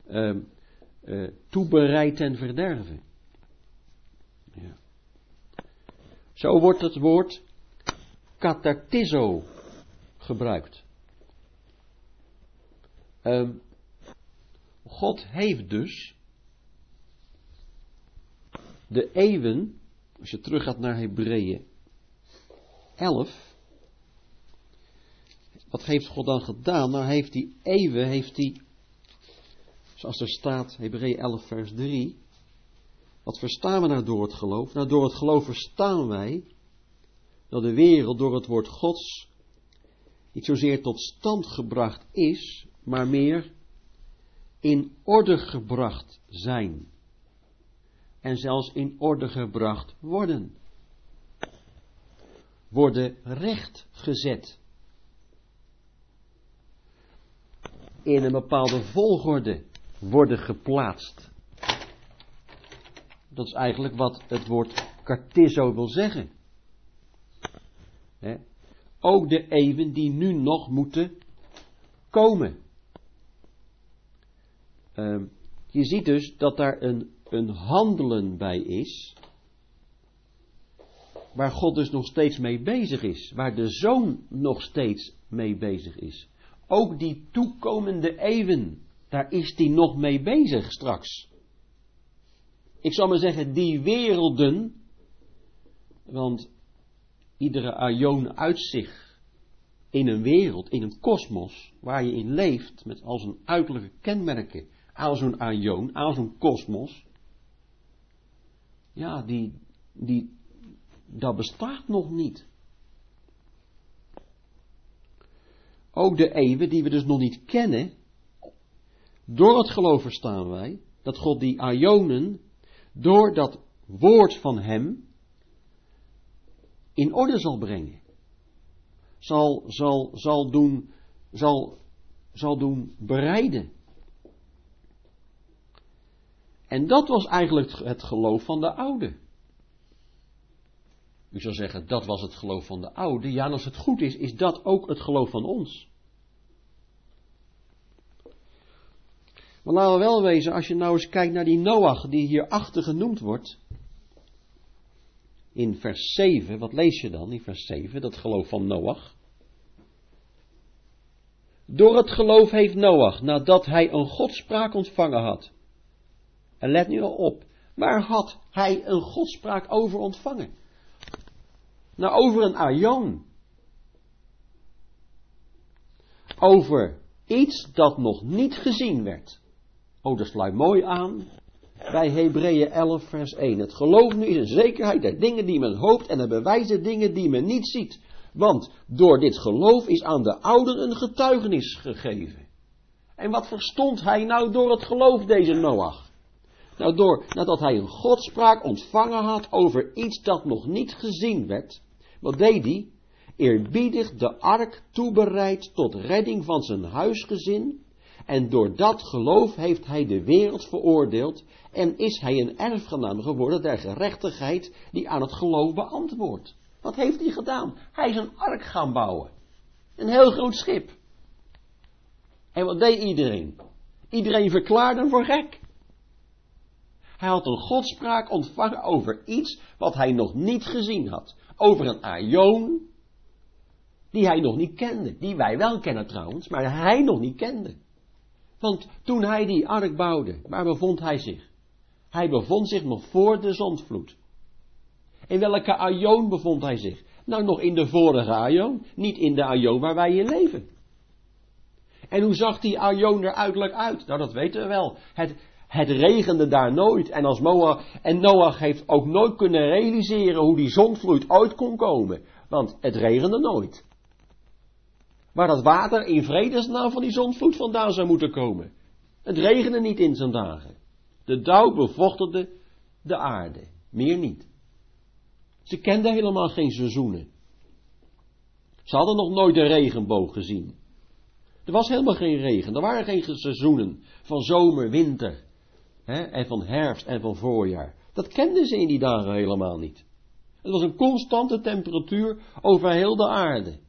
toebereid ten verderve. Ja. Zo wordt het woord katartizo gebruikt. God heeft dus de eeuwen, als je terug gaat naar Hebreeën 11, wat heeft God dan gedaan? Nou heeft die eeuwen, zoals er staat, Hebreeën 11 vers 3, wat verstaan we nou door het geloof? Nou, door het geloof verstaan wij dat de wereld door het woord Gods niet zozeer tot stand gebracht is, maar meer in orde gebracht zijn. En zelfs in orde gebracht worden. Worden rechtgezet. In een bepaalde volgorde worden geplaatst. Dat is eigenlijk wat het woord kartizo wil zeggen. Ook de eeuwen die nu nog moeten komen. Je ziet dus dat daar een handelen bij is, waar God dus nog steeds mee bezig is, waar de Zoon nog steeds mee bezig is. Ook die toekomende eeuwen, daar is die nog mee bezig straks. Ik zal maar zeggen, die werelden, want iedere aion uit zich in een wereld, in een kosmos, waar je in leeft, met al zijn uiterlijke kenmerken, aan zo'n aion, aan zo'n kosmos, ja, dat bestaat nog niet. Ook de eeuwen die we dus nog niet kennen, door het geloof verstaan wij, dat God die aionen, door dat woord van hem, in orde zal brengen. Zal doen bereiden. En dat was eigenlijk het geloof van de oude. U zou zeggen, dat was het geloof van de oude. Ja, en als het goed is, is dat ook het geloof van ons. Maar laten we wel wezen, als je nou eens kijkt naar die Noach, die hierachter genoemd wordt, in vers 7, wat lees je dan in vers 7, dat geloof van Noach? Door het geloof heeft Noach, nadat hij een godspraak ontvangen had. En let nu al op, waar had hij een godspraak over ontvangen? Nou, over een aion. Over iets dat nog niet gezien werd. Oh, dat sluit mooi aan bij Hebreeën 11 vers 1. Het geloof nu is een zekerheid der dingen die men hoopt en het bewijs der dingen die men niet ziet. Want door dit geloof is aan de ouden een getuigenis gegeven. En wat verstond hij nou door het geloof, deze Noach? Nou, nadat hij een godspraak ontvangen had over iets dat nog niet gezien werd, wat deed hij? Eerbiedig de ark toebereid tot redding van zijn huisgezin, en door dat geloof heeft hij de wereld veroordeeld, en is hij een erfgenaam geworden der gerechtigheid die aan het geloof beantwoordt. Wat heeft hij gedaan? Hij is een ark gaan bouwen. Een heel groot schip. En wat deed iedereen? Iedereen verklaarde hem voor gek. Hij had een godspraak ontvangen over iets wat hij nog niet gezien had. Over een aion die hij nog niet kende. Die wij wel kennen trouwens, maar hij nog niet kende. Want toen hij die ark bouwde, waar bevond hij zich? Hij bevond zich nog voor de zondvloed. In welke aion bevond hij zich? Nou, nog in de vorige aion, niet in de aion waar wij in leven. En hoe zag die aion er uiterlijk uit? Nou, dat weten we wel. Het regende daar nooit. En Noach heeft ook nooit kunnen realiseren hoe die zondvloed ooit kon komen. Want het regende nooit. Waar dat water in vredesnaam van die zondvloed vandaan zou moeten komen. Het regende niet in zijn dagen. De dauw bevochtigde de aarde. Meer niet. Ze kenden helemaal geen seizoenen. Ze hadden nog nooit de regenboog gezien. Er was helemaal geen regen. Er waren geen seizoenen van zomer, winter. En van herfst en van voorjaar. Dat kenden ze in die dagen helemaal niet. Het was een constante temperatuur over heel de aarde.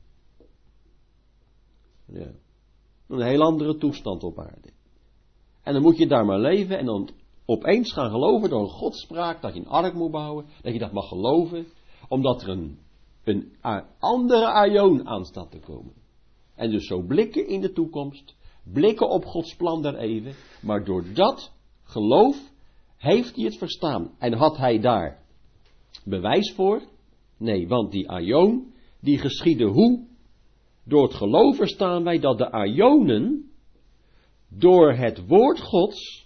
Ja. Een heel andere toestand op aarde. En dan moet je daar maar leven en dan opeens gaan geloven door een godspraak dat je een ark moet bouwen. Dat je dat mag geloven. Omdat er een andere aion aan staat te komen. En dus zo blikken in de toekomst. Blikken op Gods plan daar even. Maar door dat geloof heeft hij het verstaan. En had hij daar bewijs voor? Nee, want die aion, die geschiedde hoe? Door het geloof verstaan wij dat de aionen door het woord Gods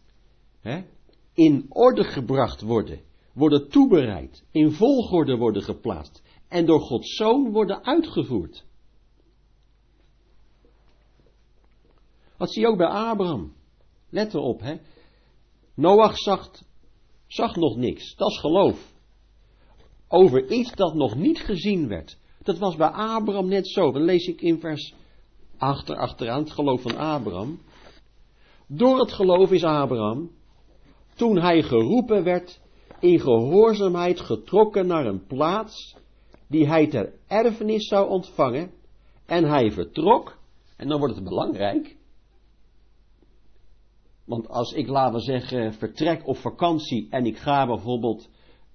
in orde gebracht worden toebereid, in volgorde worden geplaatst en door Gods Zoon worden uitgevoerd. Dat zie je ook bij Abraham. Let erop, Noach zag nog niks, dat is geloof. Over iets dat nog niet gezien werd. Dat was bij Abraham net zo. Dan lees ik in vers 8 achteraan het geloof van Abraham. Door het geloof is Abraham, toen hij geroepen werd, in gehoorzaamheid getrokken naar een plaats die hij ter erfenis zou ontvangen. En hij vertrok, en dan wordt het belangrijk. Want als ik, laten we zeggen, vertrek op vakantie en ik ga bijvoorbeeld,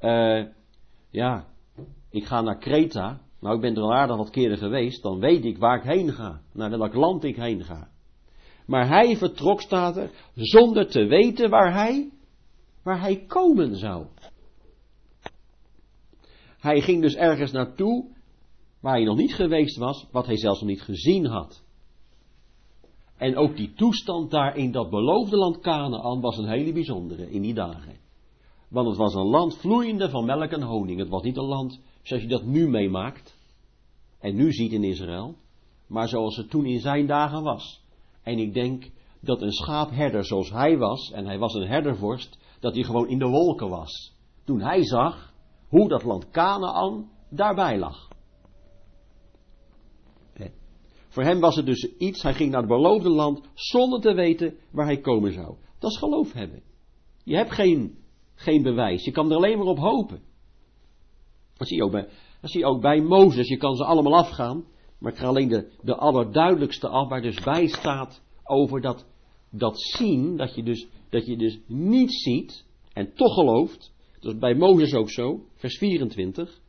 ik ga naar Kreta. Nou, ik ben er al aardig wat keren geweest, dan weet ik waar ik heen ga. Naar welk land ik heen ga. Maar hij vertrok, staat er, zonder te weten waar hij komen zou. Hij ging dus ergens naartoe, waar hij nog niet geweest was, wat hij zelfs nog niet gezien had. En ook die toestand daar in dat beloofde land Kanaän was een hele bijzondere in die dagen. Want het was een land vloeiende van melk en honing. Het was niet een land zoals je dat nu meemaakt. En nu ziet in Israël. Maar zoals het toen in zijn dagen was. En ik denk dat een schaapherder zoals hij was. En hij was een herdervorst. Dat hij gewoon in de wolken was. Toen hij zag hoe dat land Kanaän daarbij lag. Voor hem was het dus iets. Hij ging naar het beloofde land zonder te weten waar hij komen zou. Dat is geloof hebben. Je hebt geen bewijs. Je kan er alleen maar op hopen. Dat zie je ook bij Mozes. Je kan ze allemaal afgaan. Maar ik ga alleen de allerduidelijkste af. Waar dus bij staat over dat zien. Dat je dus niet ziet. En toch gelooft. Dat is bij Mozes ook zo. Vers 24.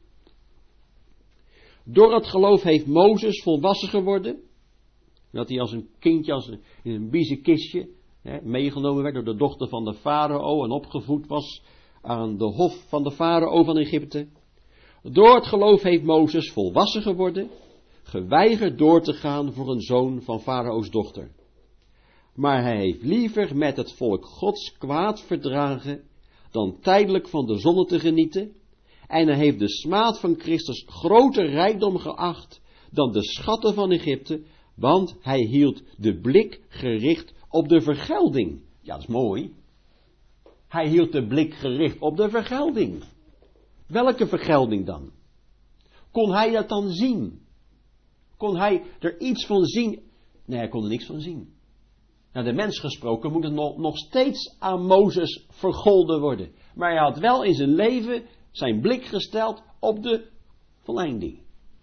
Door het geloof heeft Mozes volwassen geworden. Dat hij als een kindje, in een biezenkistje, meegenomen werd door de dochter van de farao en opgevoed was aan de hof van de farao van Egypte. Door het geloof heeft Mozes volwassen geworden, geweigerd door te gaan voor een zoon van farao's dochter. Maar hij heeft liever met het volk Gods kwaad verdragen dan tijdelijk van de zonde te genieten. En hij heeft de smaad van Christus groter rijkdom geacht dan de schatten van Egypte, want hij hield de blik gericht op de vergelding. Ja, dat is mooi. Hij hield de blik gericht op de vergelding. Welke vergelding dan? Kon hij dat dan zien? Kon hij er iets van zien? Nee, hij kon er niks van zien. Nou, de mens gesproken moet het nog steeds aan Mozes vergolden worden. Maar hij had wel in zijn leven zijn blik gesteld op de volleinding.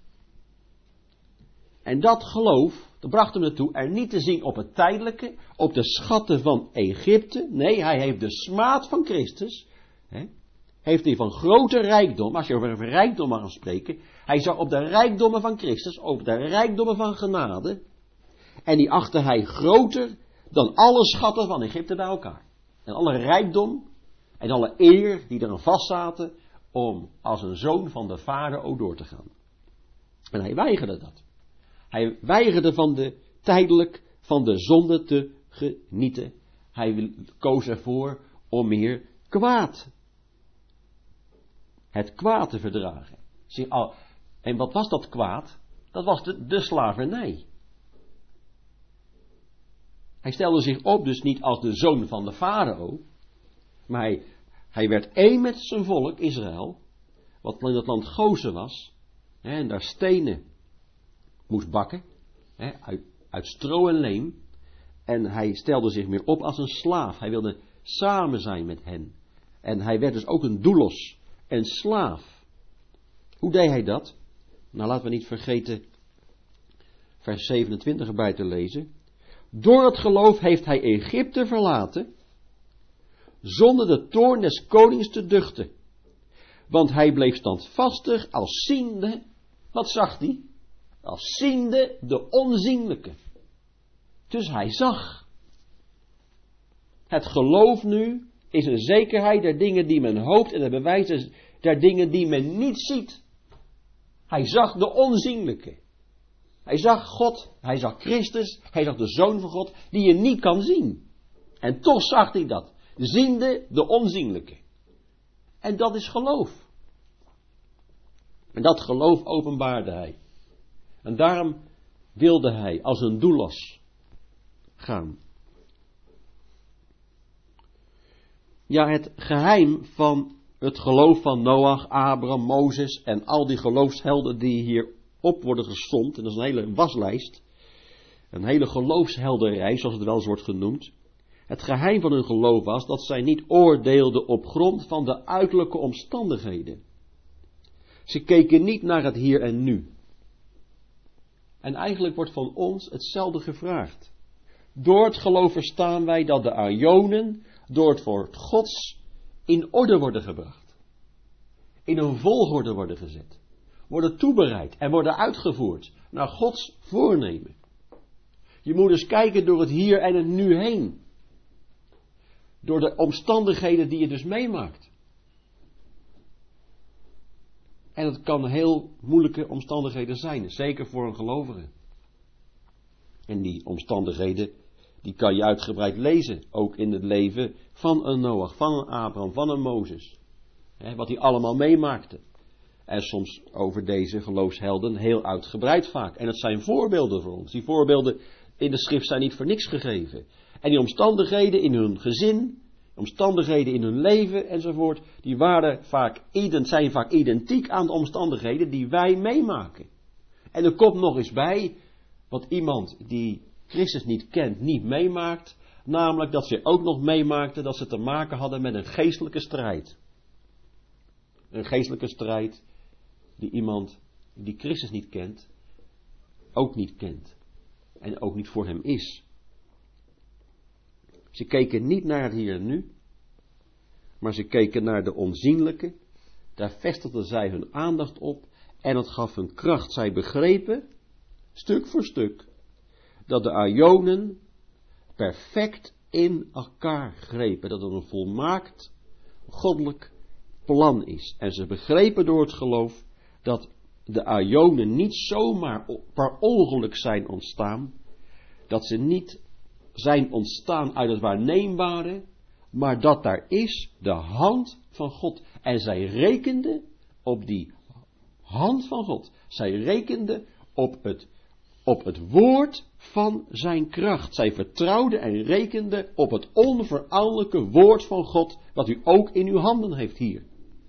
En dat geloof, dat bracht hem ertoe er niet te zien op het tijdelijke, op de schatten van Egypte. Nee, hij heeft de smaad van Christus, heeft hij van grote rijkdom, als je over rijkdom mag spreken, hij zag op de rijkdommen van Christus, op de rijkdommen van genade, en die achtte hij groter dan alle schatten van Egypte bij elkaar. En alle rijkdom en alle eer die eraan vastzaten om als een zoon van de farao door te gaan. En hij weigerde dat. Hij weigerde tijdelijk van de zonde te genieten. Hij koos ervoor om meer kwaad. Het kwaad te verdragen. En wat was dat kwaad? Dat was de slavernij. Hij stelde zich op dus niet als de zoon van de farao. Maar hij werd één met zijn volk Israël. Wat in het land Gozen was. En daar stenen moest bakken. Uit stro en leem. En hij stelde zich meer op als een slaaf. Hij wilde samen zijn met hen. En hij werd dus ook een doulos. Een slaaf. Hoe deed hij dat? Nou, laten we niet vergeten vers 27 erbij te lezen. Door het geloof heeft hij Egypte verlaten, zonder de toorn des konings te duchten. Want hij bleef standvastig als ziende, wat zag hij? Als ziende de onzienlijke. Dus hij zag. Het geloof nu is een zekerheid der dingen die men hoopt en het bewijs der dingen die men niet ziet. Hij zag de onzienlijke. Hij zag God, hij zag Christus, hij zag de Zoon van God, die je niet kan zien. En toch zag hij dat, ziende de onzienlijke. En dat is geloof. En dat geloof openbaarde hij. En daarom wilde hij als een doulos gaan. Ja, het geheim van het geloof van Noach, Abraham, Mozes en al die geloofshelden die hier op worden gesomd, en dat is een hele waslijst, een hele geloofshelderij, zoals het wel eens wordt genoemd. Het geheim van hun geloof was dat zij niet oordeelden op grond van de uiterlijke omstandigheden. Ze keken niet naar het hier en nu. En eigenlijk wordt van ons hetzelfde gevraagd. Door het geloof verstaan wij dat de aionen door het woord Gods in orde worden gebracht. In een volgorde worden gezet. Worden toebereid en worden uitgevoerd naar Gods voornemen. Je moet eens kijken door het hier en het nu heen. Door de omstandigheden die je dus meemaakt. En het kan heel moeilijke omstandigheden zijn, zeker voor een gelovige. En die omstandigheden, die kan je uitgebreid lezen, ook in het leven van een Noach, van een Abraham, van een Mozes. Wat die allemaal meemaakten. En soms over deze geloofshelden heel uitgebreid vaak. En het zijn voorbeelden voor ons. Die voorbeelden in de schrift zijn niet voor niks gegeven. En die omstandigheden in hun gezin, omstandigheden in hun leven enzovoort, die zijn vaak identiek aan de omstandigheden die wij meemaken. En er komt nog eens bij, wat iemand die Christus niet kent, niet meemaakt, namelijk dat ze ook nog meemaakten dat ze te maken hadden met een geestelijke strijd. Een geestelijke strijd die iemand die Christus niet kent, ook niet kent. En ook niet voor hem is. Ze keken niet naar het hier en nu, maar ze keken naar de onzienlijke. Daar vestigden zij hun aandacht op en het gaf hun kracht. Zij begrepen, stuk voor stuk, dat de aionen perfect in elkaar grepen. Dat het een volmaakt goddelijk plan is. En ze begrepen door het geloof dat de aionen niet zomaar per ongeluk zijn ontstaan. Dat ze niet zijn ontstaan uit het waarneembare, maar dat daar is de hand van God. En zij rekenden op die hand van God. Zij rekenden op het woord van zijn kracht. Zij vertrouwden en rekenden op het onveranderlijke woord van God, wat u ook in uw handen heeft hier.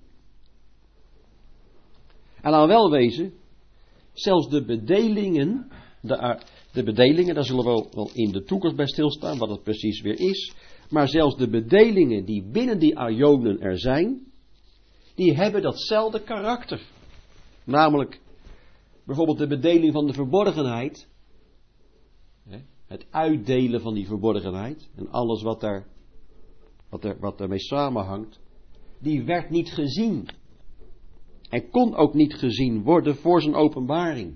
En laat wel wezen, zelfs de bedelingen, daar zullen we wel in de toekomst bij stilstaan, wat het precies weer is. Maar zelfs de bedelingen die binnen die aionen er zijn, die hebben datzelfde karakter. Namelijk, bijvoorbeeld de bedeling van de verborgenheid. Het uitdelen van die verborgenheid. En alles wat daarmee samenhangt. Die werd niet gezien. En kon ook niet gezien worden voor zijn openbaring.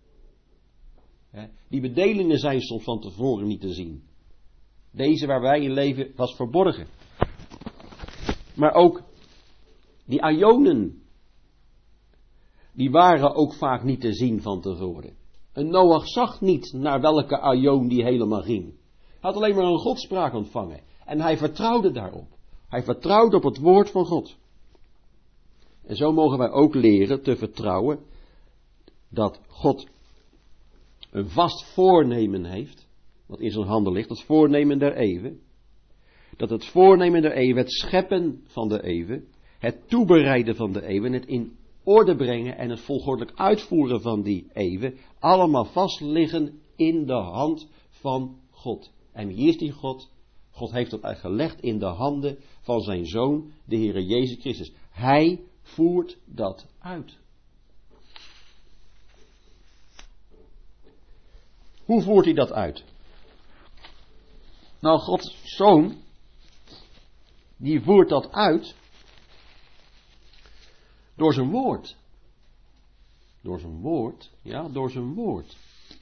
Die bedelingen zijn soms van tevoren niet te zien. Deze waar wij in leven was verborgen. Maar ook Die aionen, die waren ook vaak niet te zien van tevoren. En Noach zag niet naar welke aion die helemaal ging. Hij had alleen maar een godspraak ontvangen. En hij vertrouwde daarop. Hij vertrouwde op het woord van God. En zo mogen wij ook leren te vertrouwen dat God een vast voornemen heeft, wat in zijn handen ligt, het voornemen der eeuwen. Dat het voornemen der eeuwen, het scheppen van de eeuwen, het toebereiden van de eeuwen, het in orde brengen en het volgordelijk uitvoeren van die eeuwen, allemaal vast liggen in de hand van God. En wie is die God? God heeft dat gelegd in de handen van zijn Zoon, de Heere Jezus Christus. Hij voert dat uit. Hoe voert hij dat uit? Nou, Gods Zoon, die voert dat uit door zijn woord. Door zijn woord, ja, door zijn woord.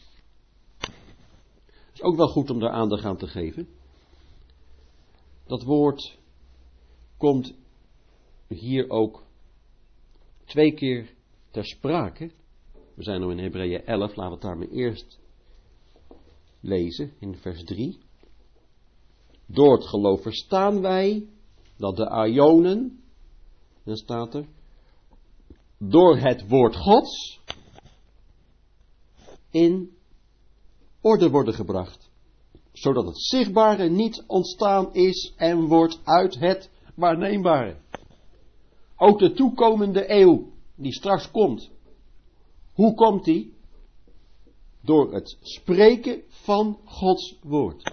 Het is ook wel goed om daar aandacht aan te geven. Dat woord komt hier ook 2 keer ter sprake. We zijn nu in Hebreeën 11, laten we het daar maar eerst lezen, in vers 3. Door het geloof verstaan wij dat de aionen, dan staat er, door het woord Gods in orde worden gebracht. Zodat het zichtbare niet ontstaan is en wordt uit het waarneembare. Ook de toekomende eeuw die straks komt. Hoe komt die? Door het spreken van Gods woord.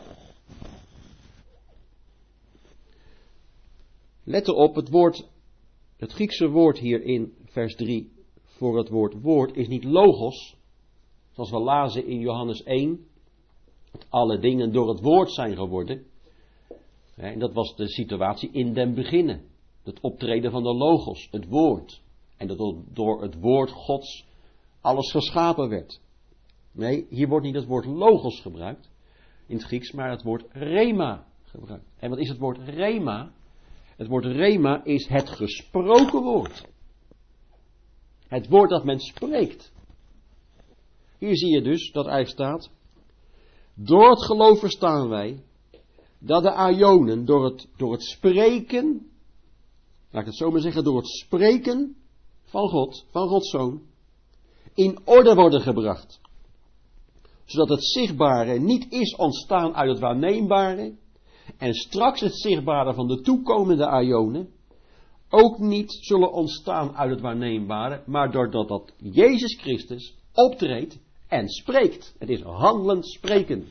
Let erop, het Griekse woord hier in vers 3 voor het woord woord is niet logos, zoals we lazen in Johannes 1, dat alle dingen door het woord zijn geworden. En dat was de situatie in den beginnen, het optreden van de logos, het woord. En dat door het woord Gods alles geschapen werd. Nee, hier wordt niet het woord logos gebruikt in het Grieks, maar het woord rema gebruikt. En wat is het woord rema? Het woord rema is het gesproken woord. Het woord dat men spreekt. Hier zie je dus dat eigenlijk staat, door het geloof verstaan wij dat de aionen door het spreken, laat ik het zo maar zeggen, door het spreken van God, van Gods Zoon, in orde worden gebracht. Zodat het zichtbare niet is ontstaan uit het waarneembare en straks het zichtbare van de toekomende aionen ook niet zullen ontstaan uit het waarneembare, maar doordat dat Jezus Christus optreedt en spreekt. Het is handelend spreken.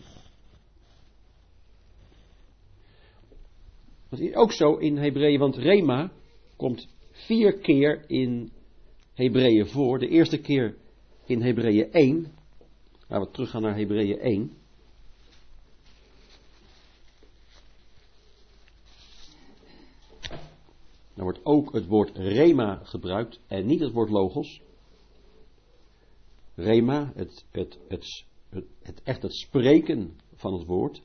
Dat is ook zo in Hebreeën, want rema komt 4 keer in Hebreeën voor. De eerste keer in Hebreeën 1. Laten we teruggaan naar Hebreeën 1. Dan wordt ook het woord rema gebruikt en niet het woord logos. Rema, het spreken van het woord.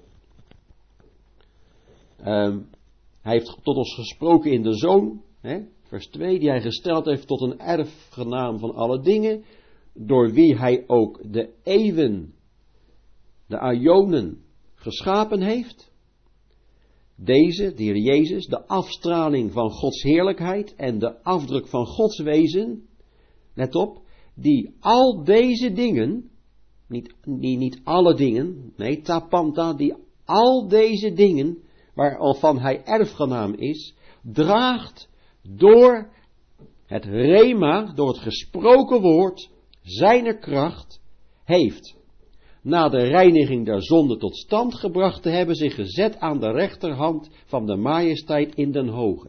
Hij heeft tot ons gesproken in de Zoon, vers 2, die hij gesteld heeft tot een erfgenaam van alle dingen, door wie hij ook de eeuwen, de aionen, geschapen heeft. Deze, de Heer Jezus, de afstraling van Gods heerlijkheid en de afdruk van Gods wezen, let op, die al deze dingen, niet alle dingen, nee, tapanta, die al deze dingen, waarvan hij erfgenaam is, draagt door het rema, door het gesproken woord, zijne kracht heeft. Na de reiniging der zonde tot stand gebracht te hebben, zich gezet aan de rechterhand van de majesteit in den hoge.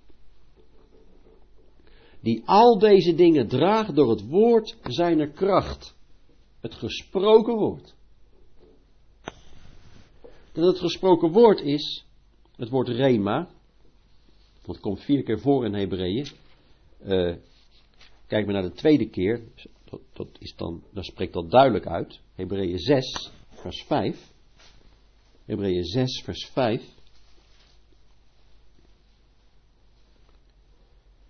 Die al deze dingen draagt door het woord zijner kracht. Het gesproken woord. Dat het gesproken woord is, het woord rema, dat komt 4 keer voor in Hebreeën. Kijk maar naar de tweede keer, dan spreekt dat duidelijk uit. Hebreeën 6, vers 5. Hebreeën 6, vers 5.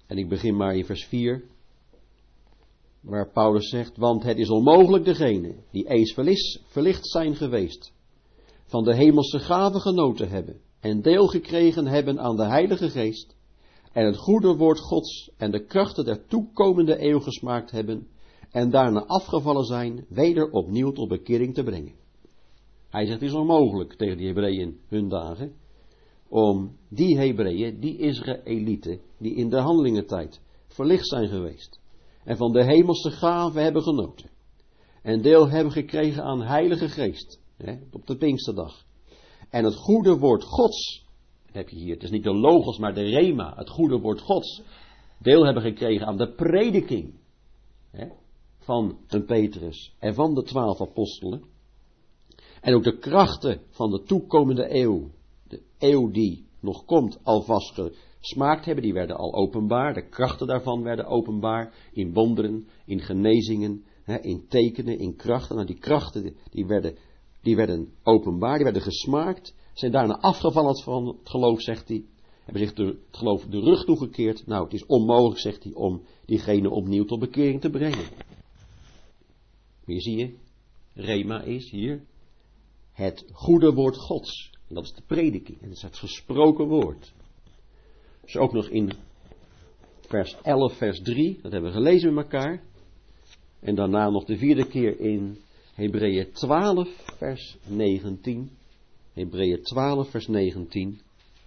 En ik begin maar in vers 4, waar Paulus zegt, want het is onmogelijk degene die eens verlicht zijn geweest, van de hemelse gave genoten hebben en deel gekregen hebben aan de Heilige Geest en het goede woord Gods en de krachten der toekomende eeuw gesmaakt hebben en daarna afgevallen zijn, weder opnieuw tot bekering te brengen. Hij zegt, het is onmogelijk tegen die Hebreeën in hun dagen, om die Hebreeën, die Israëlieten, die in de handelingentijd verlicht zijn geweest en van de hemelse gave hebben genoten en deel hebben gekregen aan Heilige Geest, op de Pinksterdag. En het goede woord Gods, heb je hier, het is niet de logos, maar de rema, het goede woord Gods, deel hebben gekregen aan de prediking van een Petrus en van de 12 apostelen. En ook de krachten van de toekomende eeuw, de eeuw die nog komt, alvast gesmaakt hebben, die werden al openbaar. De krachten daarvan werden openbaar in wonderen, in genezingen, in tekenen, in krachten. Nou, die krachten die werden openbaar, die werden gesmaakt, zijn daarna afgevallen van het geloof, zegt hij. Hebben zich het geloof de rug toegekeerd. Nou, het is onmogelijk, zegt hij, om diegene opnieuw tot bekering te brengen. Hier zie je, rema is hier het goede woord Gods. En dat is de prediking. En dat is het gesproken woord. Dus ook nog in vers 11, vers 3. Dat hebben we gelezen met elkaar. En daarna nog de 4e keer in Hebreeën 12, vers 19. Hebreeën 12, vers 19.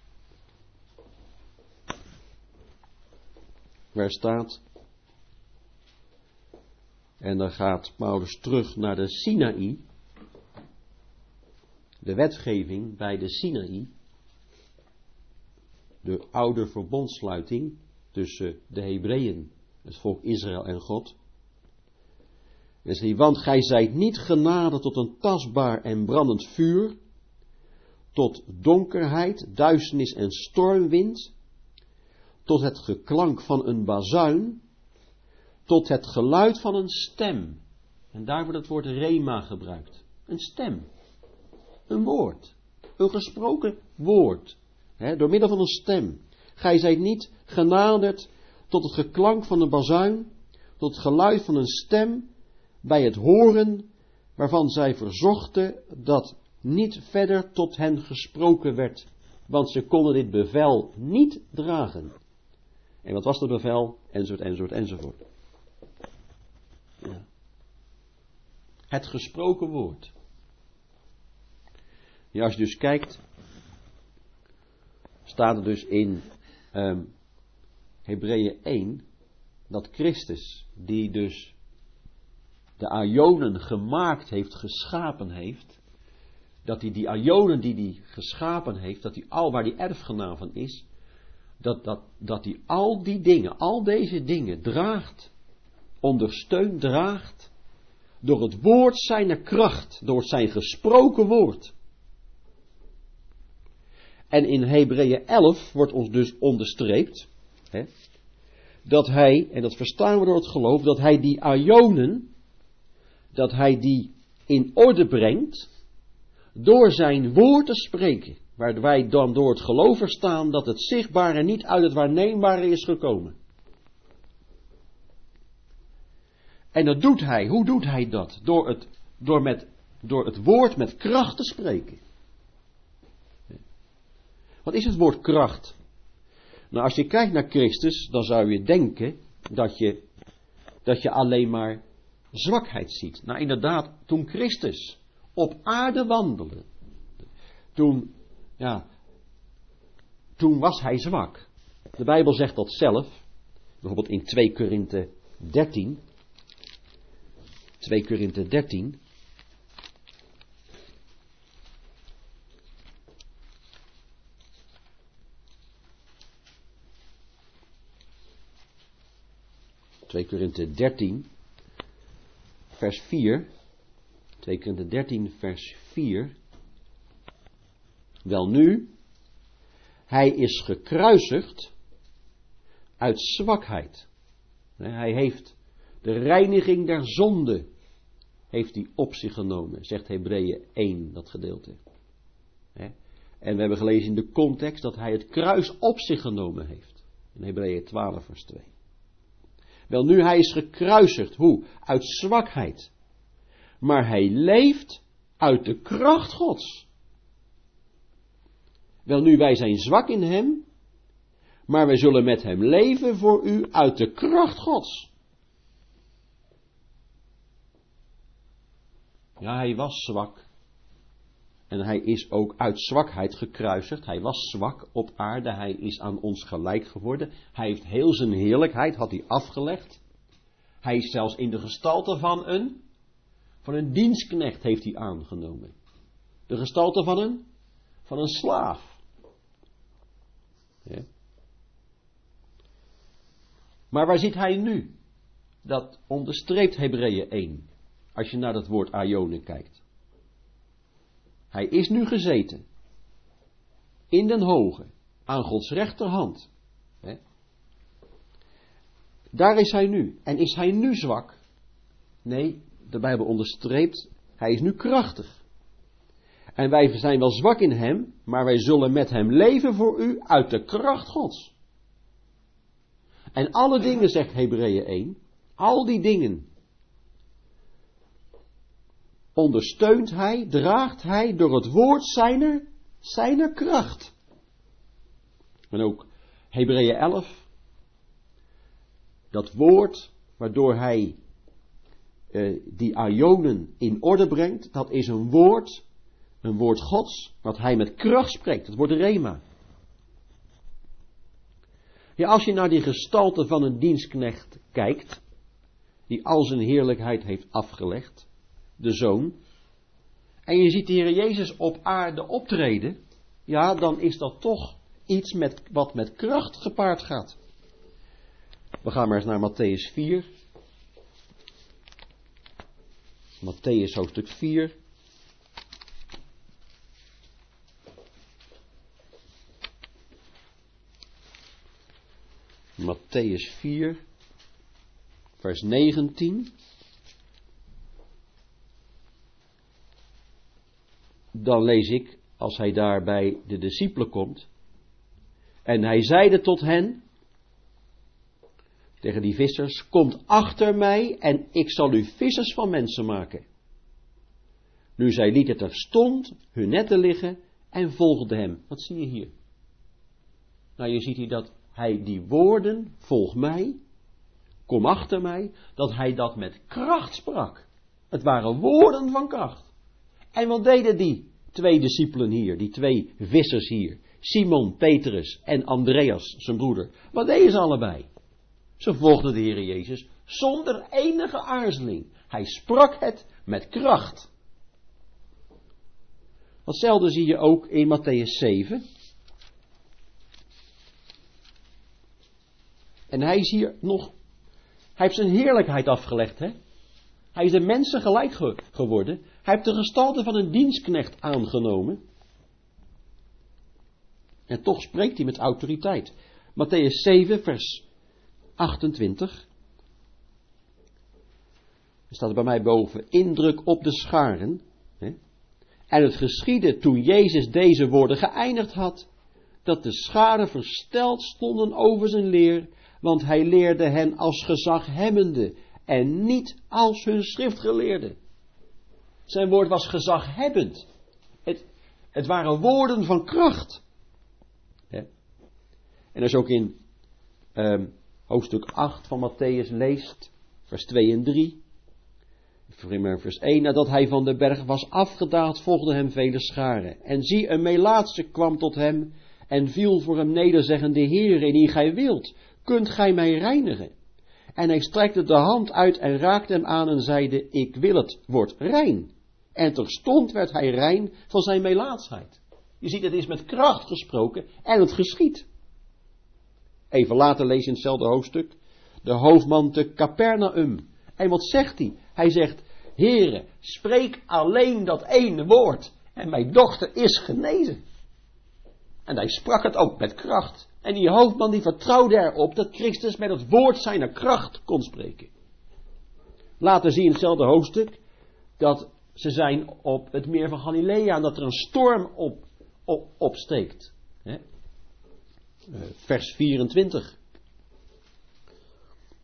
Waar staat, en dan gaat Paulus terug naar de Sinaï. De wetgeving bij de Sinaï. De oude verbondsluiting tussen de Hebreeën, het volk Israël en God. En zegt hij, want gij zijt niet genaderd tot een tastbaar en brandend vuur, tot donkerheid, duisternis en stormwind, tot het geklank van een bazuin, tot het geluid van een stem. En daar wordt het woord rema gebruikt. Een stem. Een woord. Een gesproken woord. Door middel van een stem. Gij zijt niet genaderd tot het geklank van een bazuin, tot het geluid van een stem, bij het horen waarvan zij verzochten dat niet verder tot hen gesproken werd, want ze konden dit bevel niet dragen. En wat was dat bevel? Enzovoort, enzovoort, enzovoort. Ja. Het gesproken woord. Ja, als je dus kijkt, staat er dus in Hebreeën 1, dat Christus, die dus de aionen gemaakt heeft, geschapen heeft, dat hij die aionen die hij geschapen heeft, dat hij al waar die erfgenaam van is, dat hij al die dingen, al deze dingen draagt, ondersteunt, draagt, door het woord zijner kracht, door zijn gesproken woord. En in Hebreeën 11 wordt ons dus onderstreept, dat hij, en dat verstaan we door het geloof, dat hij die aionen, dat hij die in orde brengt, door zijn woord te spreken, waar wij dan door het geloof verstaan dat het zichtbare niet uit het waarneembare is gekomen. En dat doet hij. Hoe doet hij dat? Door het woord met kracht te spreken. Wat is het woord kracht? Nou, als je kijkt naar Christus, dan zou je denken dat je alleen maar zwakheid ziet. Nou, inderdaad, toen Christus op aarde wandelde, toen was hij zwak. De Bijbel zegt dat zelf, bijvoorbeeld in 2 Korinthe 13. 2 Korinthe 13. Twee Korinthe 13, vers 4. 2 Korinthe 13, vers 4. Welnu, hij is gekruisigd uit zwakheid. Hij heeft de reiniging der zonde heeft hij op zich genomen, zegt Hebreeën 1, dat gedeelte. En we hebben gelezen in de context dat hij het kruis op zich genomen heeft. In Hebreeën 12 vers 2. Wel nu, hij is gekruisigd. Hoe? Uit zwakheid. Maar hij leeft uit de kracht Gods. Wel nu, wij zijn zwak in hem, maar wij zullen met hem leven voor u uit de kracht Gods. Ja, hij was zwak. En hij is ook uit zwakheid gekruisigd. Hij was zwak op aarde. Hij is aan ons gelijk geworden. Hij heeft heel zijn heerlijkheid, had hij afgelegd. Hij is zelfs in de gestalte van een dienstknecht heeft hij aangenomen. De gestalte van een slaaf. Ja. Maar waar zit hij nu? Dat onderstreept Hebreeën 1. Als je naar dat woord Aione kijkt. Hij is nu gezeten. In den hoge. Aan Gods rechterhand. He. Daar is hij nu. En is hij nu zwak? Nee, de Bijbel onderstreept. Hij is nu krachtig. En wij zijn wel zwak in hem. Maar wij zullen met hem leven voor u uit de kracht Gods. En alle dingen, zegt Hebreeën 1. Al die dingen. Ondersteunt hij, draagt hij door het woord zijner kracht. En ook Hebreeën 11. Dat woord waardoor hij die aionen in orde brengt. Dat is een woord Gods, wat hij met kracht spreekt. Het woord rema. Ja, als je naar die gestalte van een dienstknecht kijkt, die al zijn heerlijkheid heeft afgelegd, de Zoon, en je ziet de Heer Jezus op aarde optreden, ja, dan is dat toch iets wat met kracht gepaard gaat. We gaan maar eens naar Matthäus 4. Matthäus hoofdstuk 4. Matthäus 4, vers 19. Dan lees ik, als hij daar bij de discipelen komt. En hij zeide tot hen, tegen die vissers, komt achter mij en ik zal u vissers van mensen maken. Nu zij lieten terstond hun netten liggen en volgden hem. Wat zie je hier? Nou, je ziet hier dat hij die woorden, volg mij, kom achter mij, dat hij dat met kracht sprak. Het waren woorden van kracht. En wat deden die twee discipelen hier, die twee vissers hier, Simon, Petrus en Andreas, zijn broeder, wat deden ze allebei? Ze volgden de Heer Jezus zonder enige aarzeling. Hij sprak het met kracht. Hetzelfde zie je ook in Matthäus 7. En hij is hier nog, hij heeft zijn heerlijkheid afgelegd, hè? Hij is de mensen gelijk geworden. Hij heeft de gestalte van een dienstknecht aangenomen. En toch spreekt hij met autoriteit. Matthäus 7, vers 28. Er staat er bij mij boven, indruk op de scharen. Hè? En het geschiedde toen Jezus deze woorden geëindigd had, dat de scharen versteld stonden over zijn leer, want hij leerde hen als gezaghebbende en niet als hun schriftgeleerde. Zijn woord was gezaghebbend. Het waren woorden van kracht. Ja. En als je ook in hoofdstuk 8 van Matthäus leest, vers 2 en 3, vers 1, nadat hij van de berg was afgedaald, volgden hem vele scharen. En zie, een Melaatse kwam tot hem en viel voor hem neder, zeggende, Heere, indien gij wilt, kunt gij mij reinigen? En hij strekte de hand uit en raakte hem aan en zeide, ik wil het, word rein. En terstond werd hij rein van zijn melaatsheid. Je ziet, het is met kracht gesproken en het geschiedt. Even later lees je in hetzelfde hoofdstuk, de hoofdman te Capernaum. En wat zegt hij? Hij zegt, Heere, spreek alleen dat ene woord en mijn dochter is genezen. En hij sprak het ook met kracht. En die hoofdman die vertrouwde erop dat Christus met het woord zijner kracht kon spreken. Later zie je in hetzelfde hoofdstuk dat ze zijn op het meer van Galilea en dat er een storm opsteekt. Vers 24.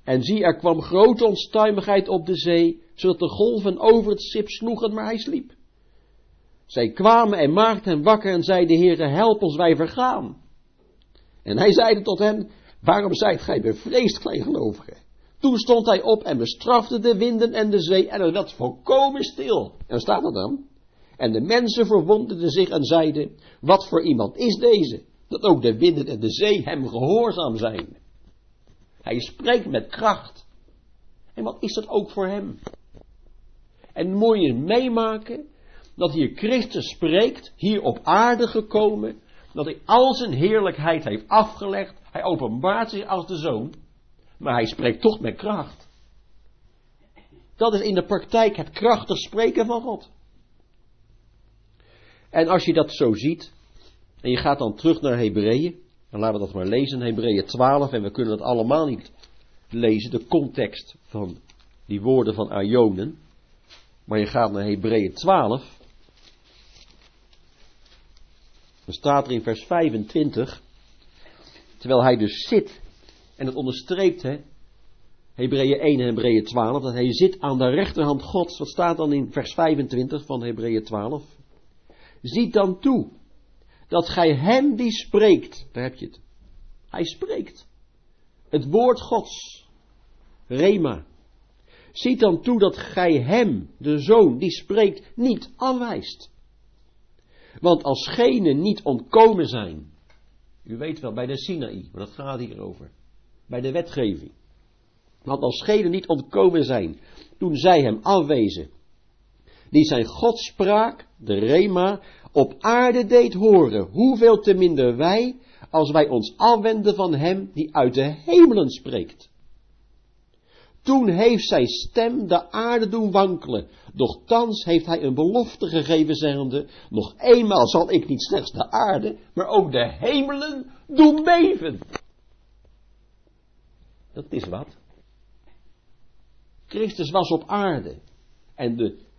En zie, er kwam grote onstuimigheid op de zee, zodat de golven over het schip sloegen, maar hij sliep. Zij kwamen en maakten hem wakker en zeiden, Heere, help ons, wij vergaan. En hij zeide tot hen, waarom zijt gij bevreesd, kleingelovigen? Toen stond hij op en bestrafte de winden en de zee en het werd volkomen stil. En staat er dan? En de mensen verwonderden zich en zeiden, wat voor iemand is deze, dat ook de winden en de zee hem gehoorzaam zijn. Hij spreekt met kracht. En wat is dat ook voor hem? En moet je meemaken dat hier Christus spreekt, hier op aarde gekomen, dat hij al zijn heerlijkheid heeft afgelegd, hij openbaart zich als de Zoon, maar hij spreekt toch met kracht. Dat is in de praktijk het krachtig spreken van God. En als je dat zo ziet, en je gaat dan terug naar Hebreeën, dan laten we dat maar lezen, Hebreeën 12, en we kunnen dat allemaal niet lezen, de context van die woorden van Aionen, maar je gaat naar Hebreeën 12, dan staat er in vers 25, terwijl hij dus zit, en het onderstreept, Hebreeën 1 en Hebreeën 12, dat hij zit aan de rechterhand Gods, wat staat dan in vers 25 van Hebreeën 12, ziet dan toe, dat gij hem die spreekt, daar heb je het, hij spreekt, het woord Gods, Rema, ziet dan toe dat gij hem, de Zoon, die spreekt, niet afwijst. Want als genen niet ontkomen zijn, u weet wel, bij de Sinaï, maar dat gaat hier over, bij de wetgeving. Want als genen niet ontkomen zijn, toen zij hem afwezen, die zijn Godspraak, de Rema, op aarde deed horen, hoeveel te minder wij, als wij ons afwenden van hem die uit de hemelen spreekt. Toen heeft zijn stem de aarde doen wankelen, doch thans heeft hij een belofte gegeven, zeggende, nog eenmaal zal ik niet slechts de aarde, maar ook de hemelen doen beven. Dat is wat. Christus was op aarde, en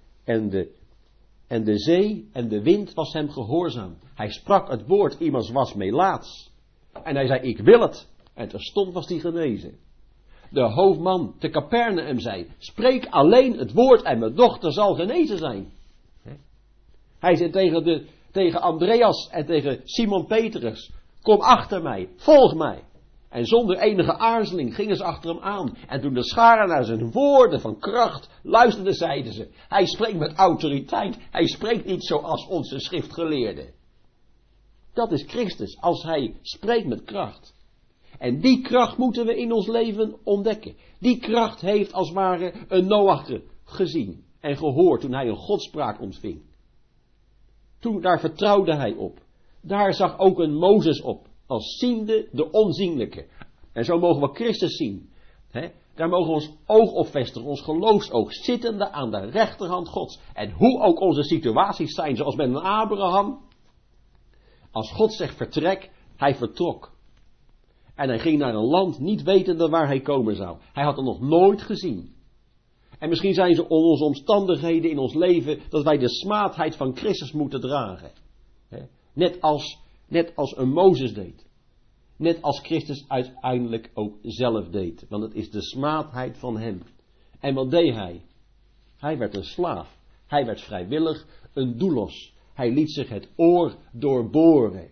de zee en de wind was hem gehoorzaam. Hij sprak het woord, iemand was melaats. En hij zei, ik wil het. En terstond was hij genezen. De hoofdman te Capernaum zei, spreek alleen het woord en mijn dochter zal genezen zijn. Hij zei tegen Andreas en tegen Simon Petrus, kom achter mij, volg mij. En zonder enige aarzeling gingen ze achter hem aan. En toen de scharen naar zijn woorden van kracht luisterden, zeiden ze, hij spreekt met autoriteit, hij spreekt niet zoals onze schriftgeleerden. Dat is Christus, als hij spreekt met kracht. En die kracht moeten we in ons leven ontdekken. Die kracht heeft als het ware een Noach gezien en gehoord toen hij een godspraak ontving. Daar vertrouwde hij op. Daar zag ook een Mozes op, als ziende de onzienlijke. En zo mogen we Christus zien. Daar mogen we ons oog op vestigen, ons geloofsoog, zittende aan de rechterhand Gods. En hoe ook onze situaties zijn, zoals met een Abraham. Als God zegt vertrek, hij vertrok. En hij ging naar een land niet wetende waar hij komen zou. Hij had het nog nooit gezien. En misschien zijn ze onze omstandigheden in ons leven dat wij de smaadheid van Christus moeten dragen. Net als een Mozes deed. Net als Christus uiteindelijk ook zelf deed. Want het is de smaadheid van hem. En wat deed hij? Hij werd een slaaf. Hij werd vrijwillig een doulos. Hij liet zich het oor doorboren.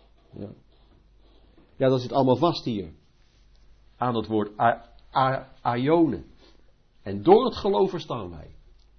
Ja, dat zit allemaal vast hier. Aan het woord Aionen. En door het geloof verstaan wij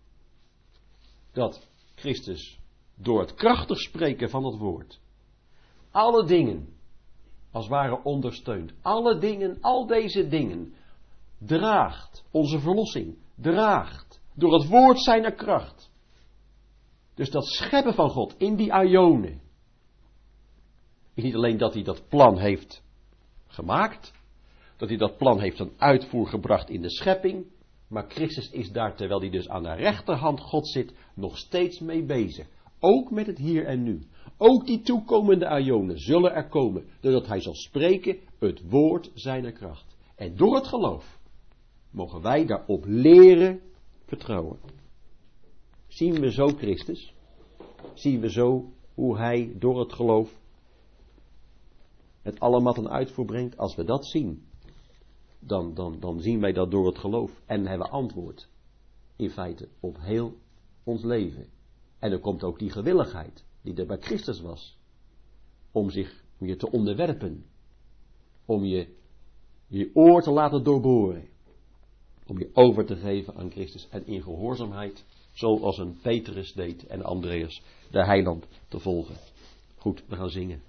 dat Christus door het krachtig spreken van het woord alle dingen als het ware ondersteunt. Alle dingen, al deze dingen draagt onze verlossing, draagt door het woord zijner kracht. Dus dat scheppen van God in die Aionen is niet alleen dat hij dat plan heeft gemaakt, dat hij dat plan heeft ten uitvoer gebracht in de schepping, maar Christus is daar, terwijl hij dus aan de rechterhand God zit, nog steeds mee bezig. Ook met het hier en nu. Ook die toekomende Aionen zullen er komen, doordat hij zal spreken het woord zijner kracht. En door het geloof mogen wij daarop leren vertrouwen. Zien we zo Christus? Zien we zo hoe hij door het geloof het allemaal ten uitvoer brengt? Als we dat zien, dan zien wij dat door het geloof. En hebben we antwoord, in feite, op heel ons leven. En dan komt ook die gewilligheid, die er bij Christus was, om je te onderwerpen. Om je oor te laten doorboren. Om je over te geven aan Christus en in gehoorzaamheid, zoals een Petrus deed en Andreas, de heiland te volgen. Goed, we gaan zingen.